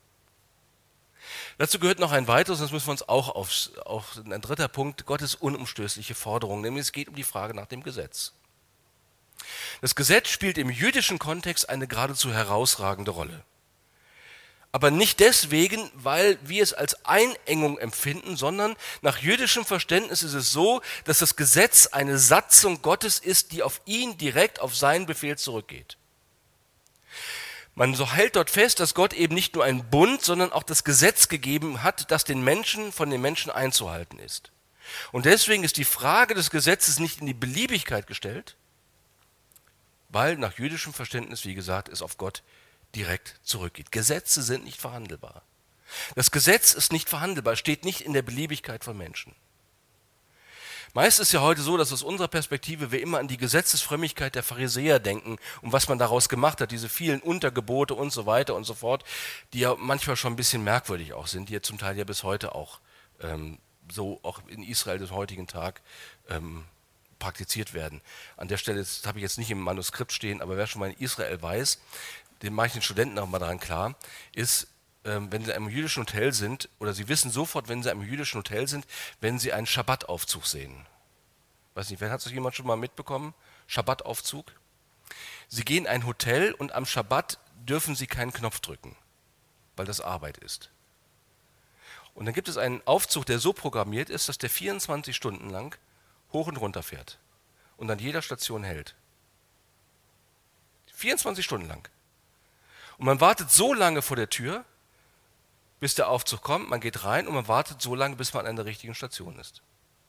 Dazu gehört noch ein weiteres, das müssen wir uns auch auf, auf ein dritter Punkt, Gottes unumstößliche Forderung, nämlich es geht um die Frage nach dem Gesetz. Das Gesetz spielt im jüdischen Kontext eine geradezu herausragende Rolle. Aber nicht deswegen, weil wir es als Einengung empfinden, sondern nach jüdischem Verständnis ist es so, dass das Gesetz eine Satzung Gottes ist, die auf ihn direkt, auf seinen Befehl zurückgeht. Man so hält dort fest, dass Gott eben nicht nur einen Bund, sondern auch das Gesetz gegeben hat, das den Menschen von den Menschen einzuhalten ist. Und deswegen ist die Frage des Gesetzes nicht in die Beliebigkeit gestellt, weil nach jüdischem Verständnis, wie gesagt, es auf Gott direkt zurückgeht. Gesetze sind nicht verhandelbar. Das Gesetz ist nicht verhandelbar, steht nicht in der Beliebigkeit von Menschen. Meist ist ja heute so, dass aus unserer Perspektive wir immer an die Gesetzesfrömmigkeit der Pharisäer denken und was man daraus gemacht hat, diese vielen Untergebote und so weiter und so fort, die ja manchmal schon ein bisschen merkwürdig auch sind, die ja zum Teil ja bis heute auch ähm, so auch in Israel des heutigen Tag ähm, praktiziert werden. An der Stelle, das habe ich jetzt nicht im Manuskript stehen, aber wer schon mal in Israel weiß, den mache ich den Studenten auch mal daran klar, ist, ähm, wenn sie in einem jüdischen Hotel sind, oder sie wissen sofort, wenn sie in einem jüdischen Hotel sind, wenn sie einen Schabbataufzug sehen. Weiß nicht, wer hat das jemand schon mal mitbekommen? Schabbataufzug? Sie gehen in ein Hotel und am Schabbat dürfen sie keinen Knopf drücken, weil das Arbeit ist. Und dann gibt es einen Aufzug, der so programmiert ist, dass der vierundzwanzig Stunden lang hoch und runter fährt und an jeder Station hält. vierundzwanzig Stunden lang. Und man wartet so lange vor der Tür, bis der Aufzug kommt, man geht rein und man wartet so lange, bis man an der richtigen Station ist.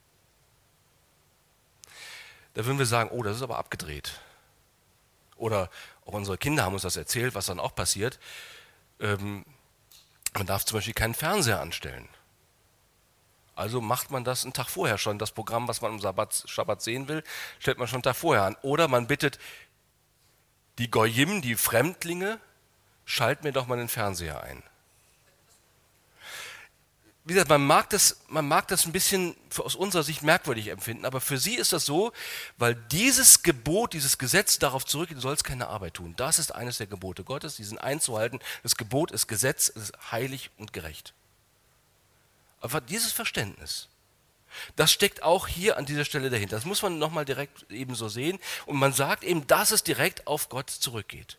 Da würden wir sagen, oh, das ist aber abgedreht. Oder auch unsere Kinder haben uns das erzählt, was dann auch passiert. Ähm, man darf zum Beispiel keinen Fernseher anstellen. Also macht man das einen Tag vorher schon. Das Programm, was man am Sabbat, Schabbat sehen will, stellt man schon einen Tag vorher an. Oder man bittet die Goyim, die Fremdlinge, schalt mir doch mal den Fernseher ein. wie gesagt, man mag das, man mag das ein bisschen aus unserer Sicht merkwürdig empfinden, aber für sie ist das so, weil dieses Gebot, dieses Gesetz darauf zurückgeht, du sollst keine Arbeit tun. Das ist eines der Gebote Gottes, die sind einzuhalten. Das Gebot ist Gesetz, ist heilig und gerecht. Aber dieses Verständnis, das steckt auch hier an dieser Stelle dahinter. Das muss man nochmal direkt eben so sehen. Und man sagt eben, dass es direkt auf Gott zurückgeht.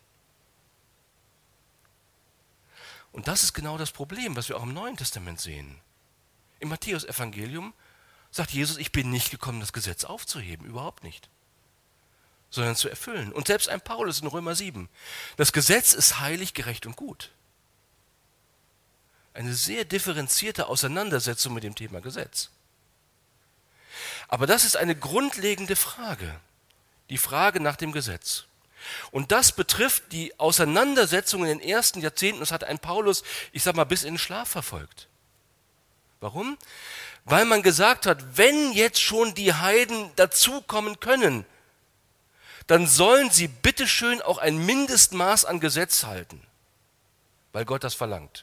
Und das ist genau das Problem, was wir auch im Neuen Testament sehen. Im Matthäus-Evangelium sagt Jesus, ich bin nicht gekommen, das Gesetz aufzuheben, überhaupt nicht, sondern zu erfüllen. Und selbst ein Paulus in Römer sieben, das Gesetz ist heilig, gerecht und gut. Eine sehr differenzierte Auseinandersetzung mit dem Thema Gesetz. Aber das ist eine grundlegende Frage, die Frage nach dem Gesetz. Und das betrifft die Auseinandersetzung in den ersten Jahrzehnten. Das hat ein Paulus, ich sag mal, bis in den Schlaf verfolgt. Warum? Weil man gesagt hat, wenn jetzt schon die Heiden dazukommen können, dann sollen sie bitteschön auch ein Mindestmaß an Gesetz halten, weil Gott das verlangt.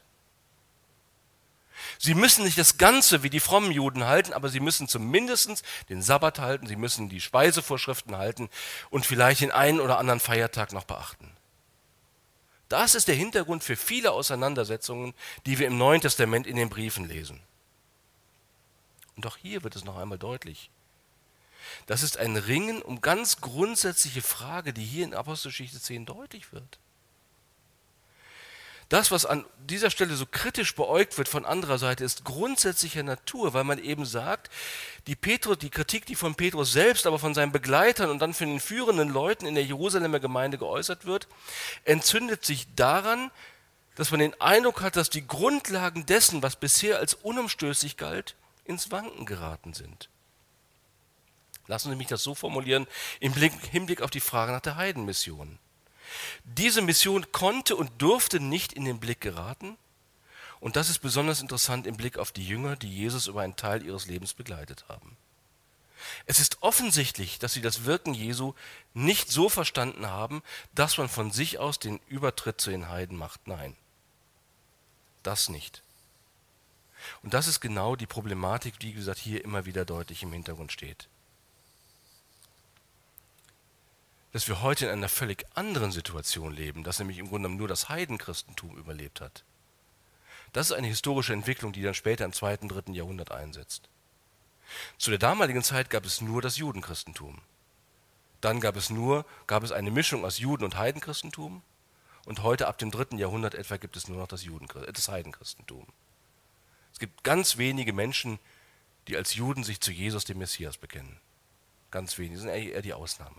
Sie müssen nicht das Ganze wie die frommen Juden halten, aber sie müssen zumindest den Sabbat halten, sie müssen die Speisevorschriften halten und vielleicht den einen oder anderen Feiertag noch beachten. Das ist der Hintergrund für viele Auseinandersetzungen, die wir im Neuen Testament in den Briefen lesen. Und auch hier wird es noch einmal deutlich. Das ist ein Ringen um ganz grundsätzliche Frage, die hier in Apostelgeschichte zehn deutlich wird. Das, was an dieser Stelle so kritisch beäugt wird von anderer Seite, ist grundsätzlicher Natur, weil man eben sagt, die, Petrus, die Kritik, die von Petrus selbst, aber von seinen Begleitern und dann von den führenden Leuten in der Jerusalemer Gemeinde geäußert wird, entzündet sich daran, dass man den Eindruck hat, dass die Grundlagen dessen, was bisher als unumstößlich galt, ins Wanken geraten sind. Lassen Sie mich das so formulieren, im Hinblick auf die Frage nach der Heidenmission. Diese Mission konnte und durfte nicht in den Blick geraten. Und das ist besonders interessant im Blick auf die Jünger, die Jesus über einen Teil ihres Lebens begleitet haben. Es ist offensichtlich, dass sie das Wirken Jesu nicht so verstanden haben, dass man von sich aus den Übertritt zu den Heiden macht. Nein, das nicht. Und das ist genau die Problematik, die, wie gesagt, hier immer wieder deutlich im Hintergrund steht. Dass wir heute in einer völlig anderen Situation leben, dass nämlich im Grunde nur das Heidenchristentum überlebt hat. Das ist eine historische Entwicklung, die dann später im zweiten, dritten Jahrhundert einsetzt. Zu der damaligen Zeit gab es nur das Judenchristentum. Dann gab es nur, gab es eine Mischung aus Juden- und Heidenchristentum. Und heute ab dem dritten Jahrhundert etwa gibt es nur noch das, Juden, das Heidenchristentum. Es gibt ganz wenige Menschen, die als Juden sich zu Jesus, dem Messias, bekennen. Ganz wenige, das sind eher die Ausnahme.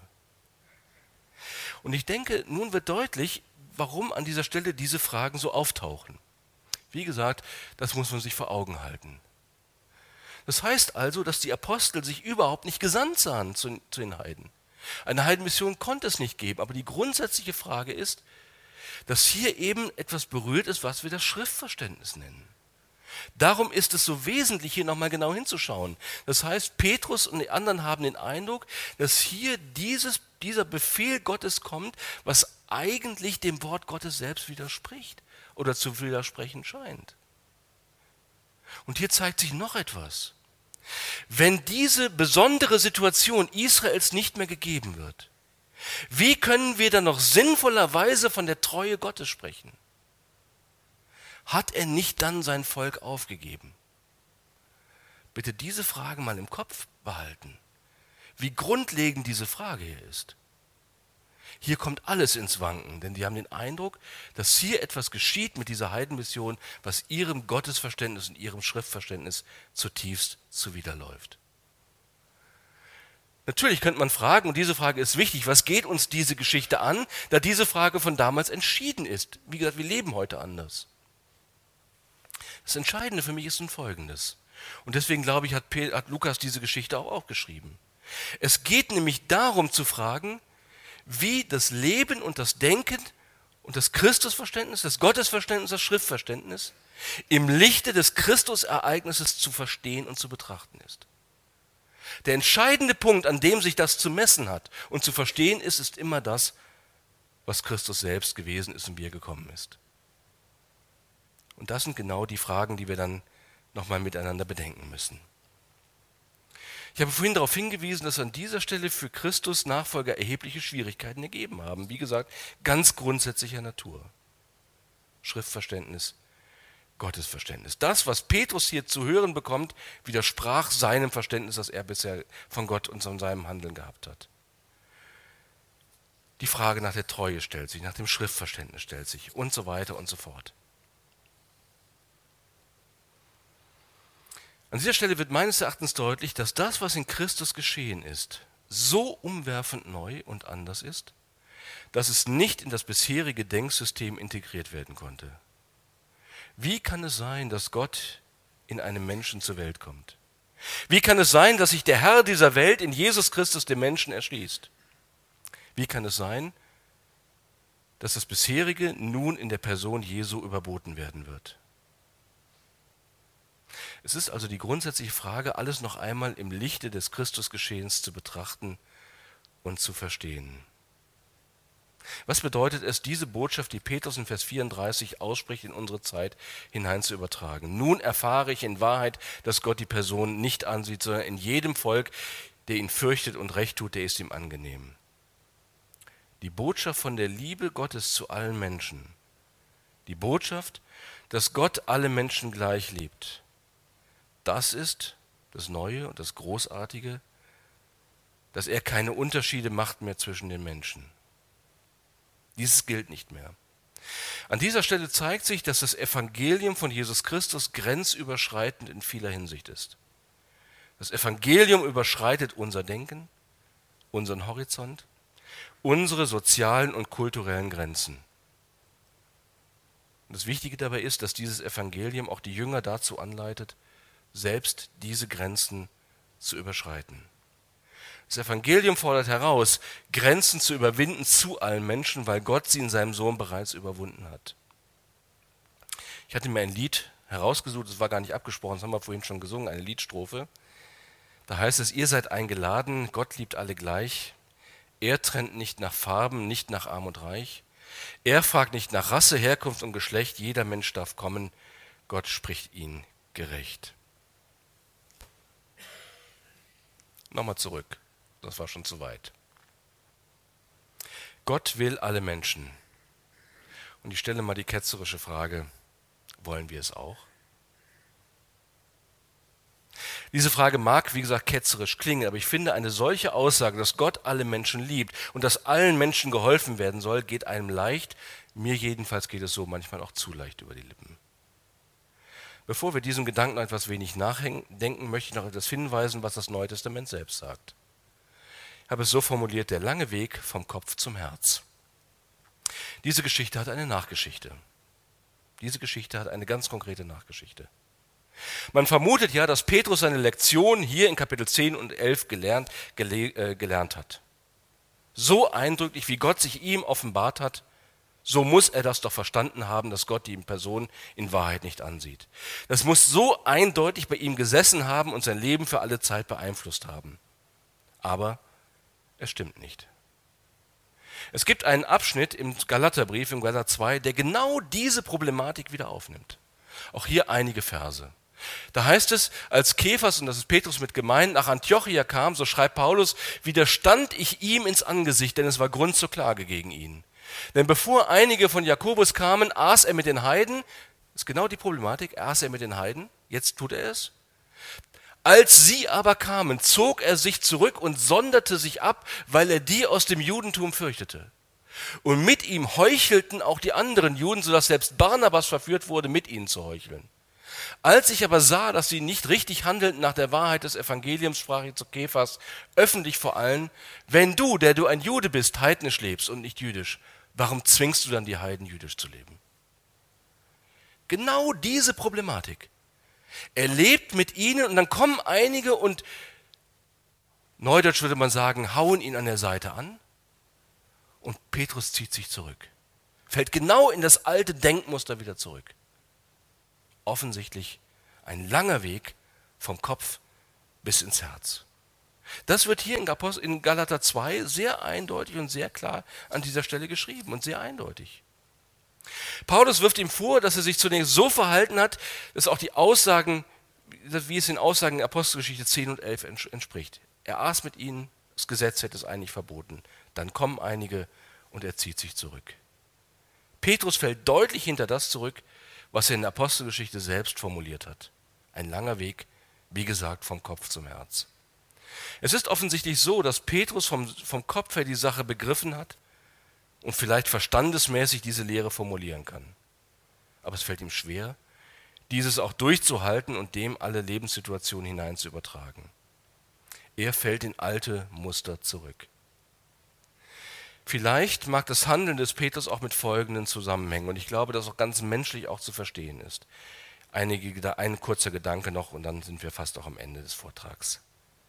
Und ich denke, nun wird deutlich, warum an dieser Stelle diese Fragen so auftauchen. Wie gesagt, das muss man sich vor Augen halten. Das heißt also, dass die Apostel sich überhaupt nicht gesandt sahen zu, zu den Heiden. Eine Heidenmission konnte es nicht geben, aber die grundsätzliche Frage ist, dass hier eben etwas berührt ist, was wir das Schriftverständnis nennen. Darum ist es so wesentlich, hier nochmal genau hinzuschauen. Das heißt, Petrus und die anderen haben den Eindruck, dass hier dieses, dieser Befehl Gottes kommt, was eigentlich dem Wort Gottes selbst widerspricht oder zu widersprechen scheint. Und hier zeigt sich noch etwas. Wenn diese besondere Situation Israels nicht mehr gegeben wird, wie können wir dann noch sinnvollerweise von der Treue Gottes sprechen? Hat er nicht dann sein Volk aufgegeben? Bitte diese Frage mal im Kopf behalten, wie grundlegend diese Frage hier ist. Hier kommt alles ins Wanken, denn die haben den Eindruck, dass hier etwas geschieht mit dieser Heidenmission, was ihrem Gottesverständnis und ihrem Schriftverständnis zutiefst zuwiderläuft. Natürlich könnte man fragen, und diese Frage ist wichtig, was geht uns diese Geschichte an, da diese Frage von damals entschieden ist. Wie gesagt, wir leben heute anders. Das Entscheidende für mich ist nun Folgendes. Und deswegen glaube ich, hat, P- hat Lukas diese Geschichte auch aufgeschrieben. Es geht nämlich darum zu fragen, wie das Leben und das Denken und das Christusverständnis, das Gottesverständnis, das Schriftverständnis im Lichte des Christusereignisses zu verstehen und zu betrachten ist. Der entscheidende Punkt, an dem sich das zu messen hat und zu verstehen ist, ist immer das, was Christus selbst gewesen ist und wie er gekommen ist. Und das sind genau die Fragen, die wir dann nochmal miteinander bedenken müssen. Ich habe vorhin darauf hingewiesen, dass an dieser Stelle für Christus Nachfolger erhebliche Schwierigkeiten ergeben haben. Wie gesagt, ganz grundsätzlicher Natur. Schriftverständnis, Gottesverständnis. Das, was Petrus hier zu hören bekommt, widersprach seinem Verständnis, das er bisher von Gott und von seinem Handeln gehabt hat. Die Frage nach der Treue stellt sich, nach dem Schriftverständnis stellt sich und so weiter und so fort. An dieser Stelle wird meines Erachtens deutlich, dass das, was in Christus geschehen ist, so umwerfend neu und anders ist, dass es nicht in das bisherige Denksystem integriert werden konnte. Wie kann es sein, dass Gott in einem Menschen zur Welt kommt? Wie kann es sein, dass sich der Herr dieser Welt in Jesus Christus dem Menschen erschließt? Wie kann es sein, dass das bisherige nun in der Person Jesu überboten werden wird? Es ist also die grundsätzliche Frage, alles noch einmal im Lichte des Christusgeschehens zu betrachten und zu verstehen. Was bedeutet es, diese Botschaft, die Petrus in Vers vierunddreißig ausspricht, in unsere Zeit hinein zu übertragen? Nun erfahre ich in Wahrheit, dass Gott die Person nicht ansieht, sondern in jedem Volk, der ihn fürchtet und recht tut, der ist ihm angenehm. Die Botschaft von der Liebe Gottes zu allen Menschen. Die Botschaft, dass Gott alle Menschen gleich liebt. Das ist das Neue und das Großartige, dass er keine Unterschiede macht mehr zwischen den Menschen. Dieses gilt nicht mehr. An dieser Stelle zeigt sich, dass das Evangelium von Jesus Christus grenzüberschreitend in vieler Hinsicht ist. Das Evangelium überschreitet unser Denken, unseren Horizont, unsere sozialen und kulturellen Grenzen. Und das Wichtige dabei ist, dass dieses Evangelium auch die Jünger dazu anleitet, selbst diese Grenzen zu überschreiten. Das Evangelium fordert heraus, Grenzen zu überwinden zu allen Menschen, weil Gott sie in seinem Sohn bereits überwunden hat. Ich hatte mir ein Lied herausgesucht, das war gar nicht abgesprochen, das haben wir vorhin schon gesungen, eine Liedstrophe. Da heißt es, ihr seid eingeladen, Gott liebt alle gleich. Er trennt nicht nach Farben, nicht nach Arm und Reich. Er fragt nicht nach Rasse, Herkunft und Geschlecht, jeder Mensch darf kommen, Gott spricht ihn gerecht. Nochmal zurück. Das war schon zu weit. Gott will alle Menschen. Und ich stelle mal die ketzerische Frage, wollen wir es auch? Diese Frage mag, wie gesagt, ketzerisch klingen, aber ich finde, eine solche Aussage, dass Gott alle Menschen liebt und dass allen Menschen geholfen werden soll, geht einem leicht, mir jedenfalls geht es so manchmal auch zu leicht über die Lippen. Bevor wir diesem Gedanken etwas wenig nachdenken, möchte ich noch etwas hinweisen, was das Neue Testament selbst sagt. Ich habe es so formuliert, der lange Weg vom Kopf zum Herz. Diese Geschichte hat eine Nachgeschichte. Diese Geschichte hat eine ganz konkrete Nachgeschichte. Man vermutet ja, dass Petrus seine Lektion hier in Kapitel zehn und elf gelernt, gele, äh, gelernt hat. So eindrücklich, wie Gott sich ihm offenbart hat, so muss er das doch verstanden haben, dass Gott die Person in Wahrheit nicht ansieht. Das muss so eindeutig bei ihm gesessen haben und sein Leben für alle Zeit beeinflusst haben. Aber es stimmt nicht. Es gibt einen Abschnitt im Galaterbrief, im Galater zwei, der genau diese Problematik wieder aufnimmt. Auch hier einige Verse. Da heißt es, als Kephas, und das ist Petrus mit gemeint, nach Antiochia kam, so schreibt Paulus, widerstand ich ihm ins Angesicht, denn es war Grund zur Klage gegen ihn. Denn bevor einige von Jakobus kamen, aß er mit den Heiden, das ist genau die Problematik, aß er mit den Heiden, jetzt tut er es. Als sie aber kamen, zog er sich zurück und sonderte sich ab, weil er die aus dem Judentum fürchtete. Und mit ihm heuchelten auch die anderen Juden, sodass selbst Barnabas verführt wurde, mit ihnen zu heucheln. Als ich aber sah, dass sie nicht richtig handelten nach der Wahrheit des Evangeliums, sprach ich zu Kephas, öffentlich vor allen, wenn du, der du ein Jude bist, heidnisch lebst und nicht jüdisch, warum zwingst du dann die Heiden, jüdisch zu leben? Genau diese Problematik. Er lebt mit ihnen und dann kommen einige und, neudeutsch würde man sagen, hauen ihn an der Seite an und Petrus zieht sich zurück. Fällt genau in das alte Denkmuster wieder zurück. Offensichtlich ein langer Weg vom Kopf bis ins Herz. Das wird hier in Galater zwei sehr eindeutig und sehr klar an dieser Stelle geschrieben und sehr eindeutig. Paulus wirft ihm vor, dass er sich zunächst so verhalten hat, dass auch die Aussagen wie es den Aussagen in Apostelgeschichte zehn und elf entspricht. Er aß mit ihnen, das Gesetz hätte es eigentlich verboten. Dann kommen einige und er zieht sich zurück. Petrus fällt deutlich hinter das zurück, was er in der Apostelgeschichte selbst formuliert hat. Ein langer Weg, wie gesagt, vom Kopf zum Herz. Es ist offensichtlich so, dass Petrus vom, vom Kopf her die Sache begriffen hat und vielleicht verstandesmäßig diese Lehre formulieren kann. Aber es fällt ihm schwer, dieses auch durchzuhalten und dem alle Lebenssituationen hinein zu übertragen. Er fällt in alte Muster zurück. Vielleicht mag das Handeln des Petrus auch mit folgenden zusammenhängen, und ich glaube, dass auch ganz menschlich auch zu verstehen ist. Einige, ein kurzer Gedanke noch und dann sind wir fast auch am Ende des Vortrags.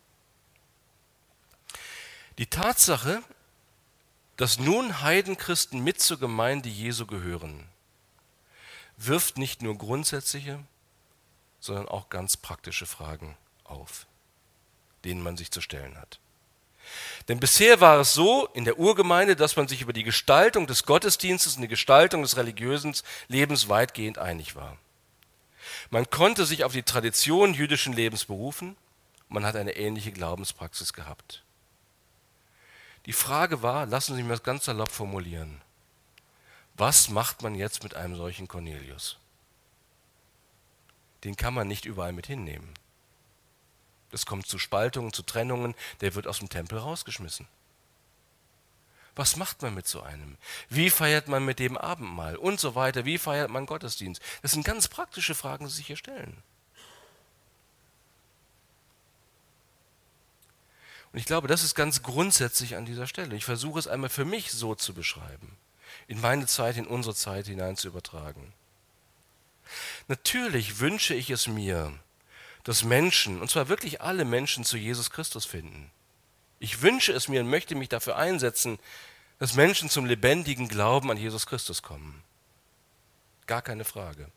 Die Tatsache, dass nun Heidenchristen mit zur Gemeinde Jesu gehören, wirft nicht nur grundsätzliche, sondern auch ganz praktische Fragen auf, denen man sich zu stellen hat. Denn bisher war es so in der Urgemeinde, dass man sich über die Gestaltung des Gottesdienstes und die Gestaltung des religiösen Lebens weitgehend einig war. Man konnte sich auf die Tradition jüdischen Lebens berufen, man hat eine ähnliche Glaubenspraxis gehabt. Die Frage war, lassen Sie mich das ganz salopp formulieren, was macht man jetzt mit einem solchen Cornelius? Den kann man nicht überall mit hinnehmen. Es kommt zu Spaltungen, zu Trennungen, der wird aus dem Tempel rausgeschmissen. Was macht man mit so einem? Wie feiert man mit dem Abendmahl und so weiter? Wie feiert man Gottesdienst? Das sind ganz praktische Fragen, die sich hier stellen. Und ich glaube, das ist ganz grundsätzlich an dieser Stelle. Ich versuche es einmal für mich so zu beschreiben, in meine Zeit, in unsere Zeit hinein zu übertragen. Natürlich wünsche ich es mir, dass Menschen, und zwar wirklich alle Menschen, zu Jesus Christus finden. Ich wünsche es mir und möchte mich dafür einsetzen, dass Menschen zum lebendigen Glauben an Jesus Christus kommen. Gar keine Frage.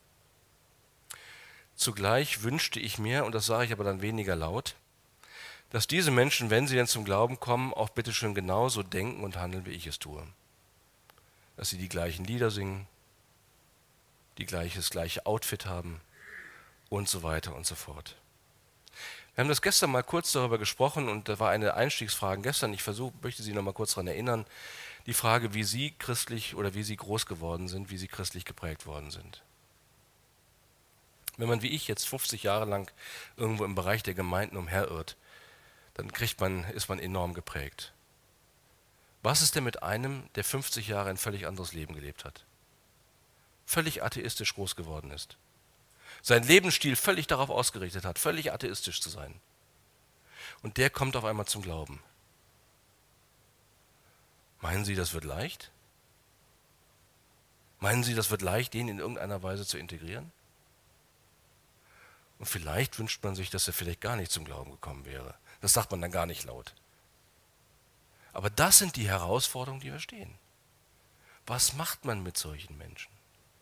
Zugleich wünschte ich mir, und das sage ich aber dann weniger laut, dass diese Menschen, wenn sie denn zum Glauben kommen, auch bitteschön genauso denken und handeln, wie ich es tue. Dass sie die gleichen Lieder singen, die gleiche, das gleiche Outfit haben und so weiter und so fort. Wir haben das gestern mal kurz darüber gesprochen und da war eine Einstiegsfrage gestern. Ich versuche, möchte Sie noch mal kurz daran erinnern, die Frage, wie Sie christlich oder wie Sie groß geworden sind, wie Sie christlich geprägt worden sind. Wenn man wie ich jetzt fünfzig Jahre lang irgendwo im Bereich der Gemeinden umherirrt, dann kriegt man, ist man enorm geprägt. Was ist denn mit einem, der fünfzig Jahre ein völlig anderes Leben gelebt hat? Völlig atheistisch groß geworden ist. Sein Lebensstil völlig darauf ausgerichtet hat, völlig atheistisch zu sein. Und der kommt auf einmal zum Glauben. Meinen Sie, das wird leicht? Meinen Sie, das wird leicht, den in irgendeiner Weise zu integrieren? Und vielleicht wünscht man sich, dass er vielleicht gar nicht zum Glauben gekommen wäre. Das sagt man dann gar nicht laut. Aber das sind die Herausforderungen, die wir stehen. Was macht man mit solchen Menschen?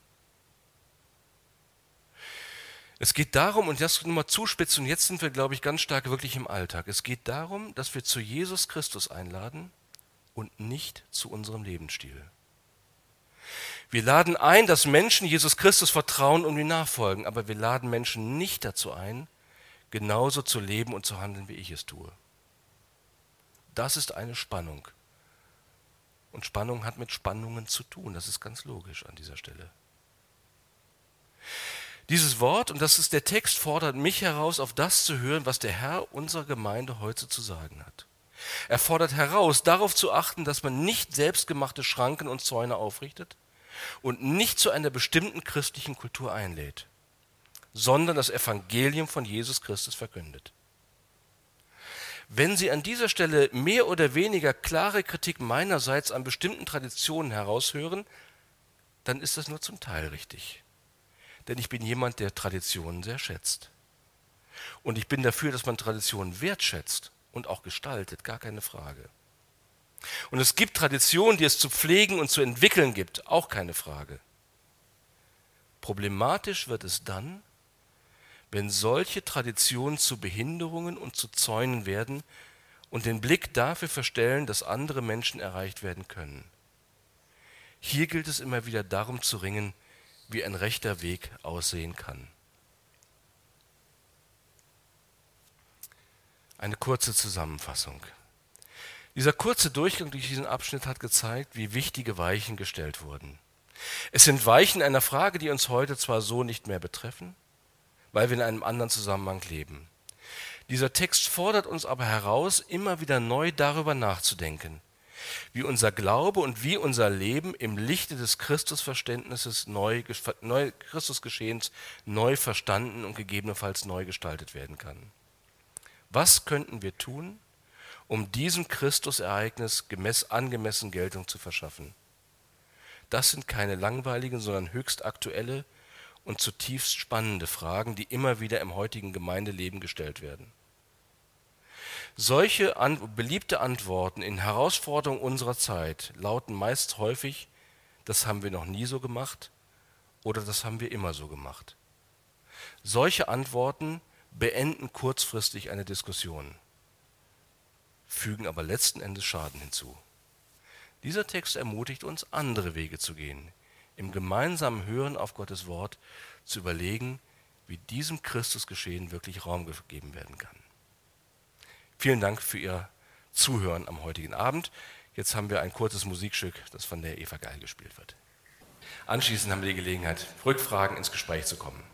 Es geht darum, und das nur mal zuspitzen, und jetzt sind wir, glaube ich, ganz stark wirklich im Alltag. Es geht darum, dass wir zu Jesus Christus einladen und nicht zu unserem Lebensstil. Wir laden ein, dass Menschen Jesus Christus vertrauen und ihm nachfolgen, aber wir laden Menschen nicht dazu ein, genauso zu leben und zu handeln, wie ich es tue. Das ist eine Spannung. Und Spannung hat mit Spannungen zu tun, das ist ganz logisch an dieser Stelle. Dieses Wort, und das ist der Text, fordert mich heraus, auf das zu hören, was der Herr unserer Gemeinde heute zu sagen hat. Er fordert heraus, darauf zu achten, dass man nicht selbstgemachte Schranken und Zäune aufrichtet und nicht zu einer bestimmten christlichen Kultur einlädt, sondern das Evangelium von Jesus Christus verkündet. Wenn Sie an dieser Stelle mehr oder weniger klare Kritik meinerseits an bestimmten Traditionen heraushören, dann ist das nur zum Teil richtig. Denn ich bin jemand, der Traditionen sehr schätzt. Und ich bin dafür, dass man Traditionen wertschätzt und auch gestaltet, gar keine Frage. Und es gibt Traditionen, die es zu pflegen und zu entwickeln gibt, auch keine Frage. Problematisch wird es dann, wenn solche Traditionen zu Behinderungen und zu Zäunen werden und den Blick dafür verstellen, dass andere Menschen erreicht werden können. Hier gilt es immer wieder darum zu ringen, wie ein rechter Weg aussehen kann. Eine kurze Zusammenfassung. Dieser kurze Durchgang durch diesen Abschnitt hat gezeigt, wie wichtige Weichen gestellt wurden. Es sind Weichen einer Frage, die uns heute zwar so nicht mehr betreffen, weil wir in einem anderen Zusammenhang leben. Dieser Text fordert uns aber heraus, immer wieder neu darüber nachzudenken, wie unser Glaube und wie unser Leben im Lichte des Christusverständnisses neu, neu, Christusgeschehens neu verstanden und gegebenenfalls neu gestaltet werden kann. Was könnten wir tun, um diesem Christusereignis gemäß, angemessen Geltung zu verschaffen? Das sind keine langweiligen, sondern höchst aktuelle und zutiefst spannende Fragen, die immer wieder im heutigen Gemeindeleben gestellt werden. Solche an, beliebte Antworten in Herausforderungen unserer Zeit lauten meist häufig: Das haben wir noch nie so gemacht oder das haben wir immer so gemacht. Solche Antworten beenden kurzfristig eine Diskussion, fügen aber letzten Endes Schaden hinzu. Dieser Text ermutigt uns, andere Wege zu gehen, im gemeinsamen Hören auf Gottes Wort zu überlegen, wie diesem Christusgeschehen wirklich Raum gegeben werden kann. Vielen Dank für Ihr Zuhören am heutigen Abend. Jetzt haben wir ein kurzes Musikstück, das von der Eva Geil gespielt wird. Anschließend haben wir die Gelegenheit, Rückfragen ins Gespräch zu kommen.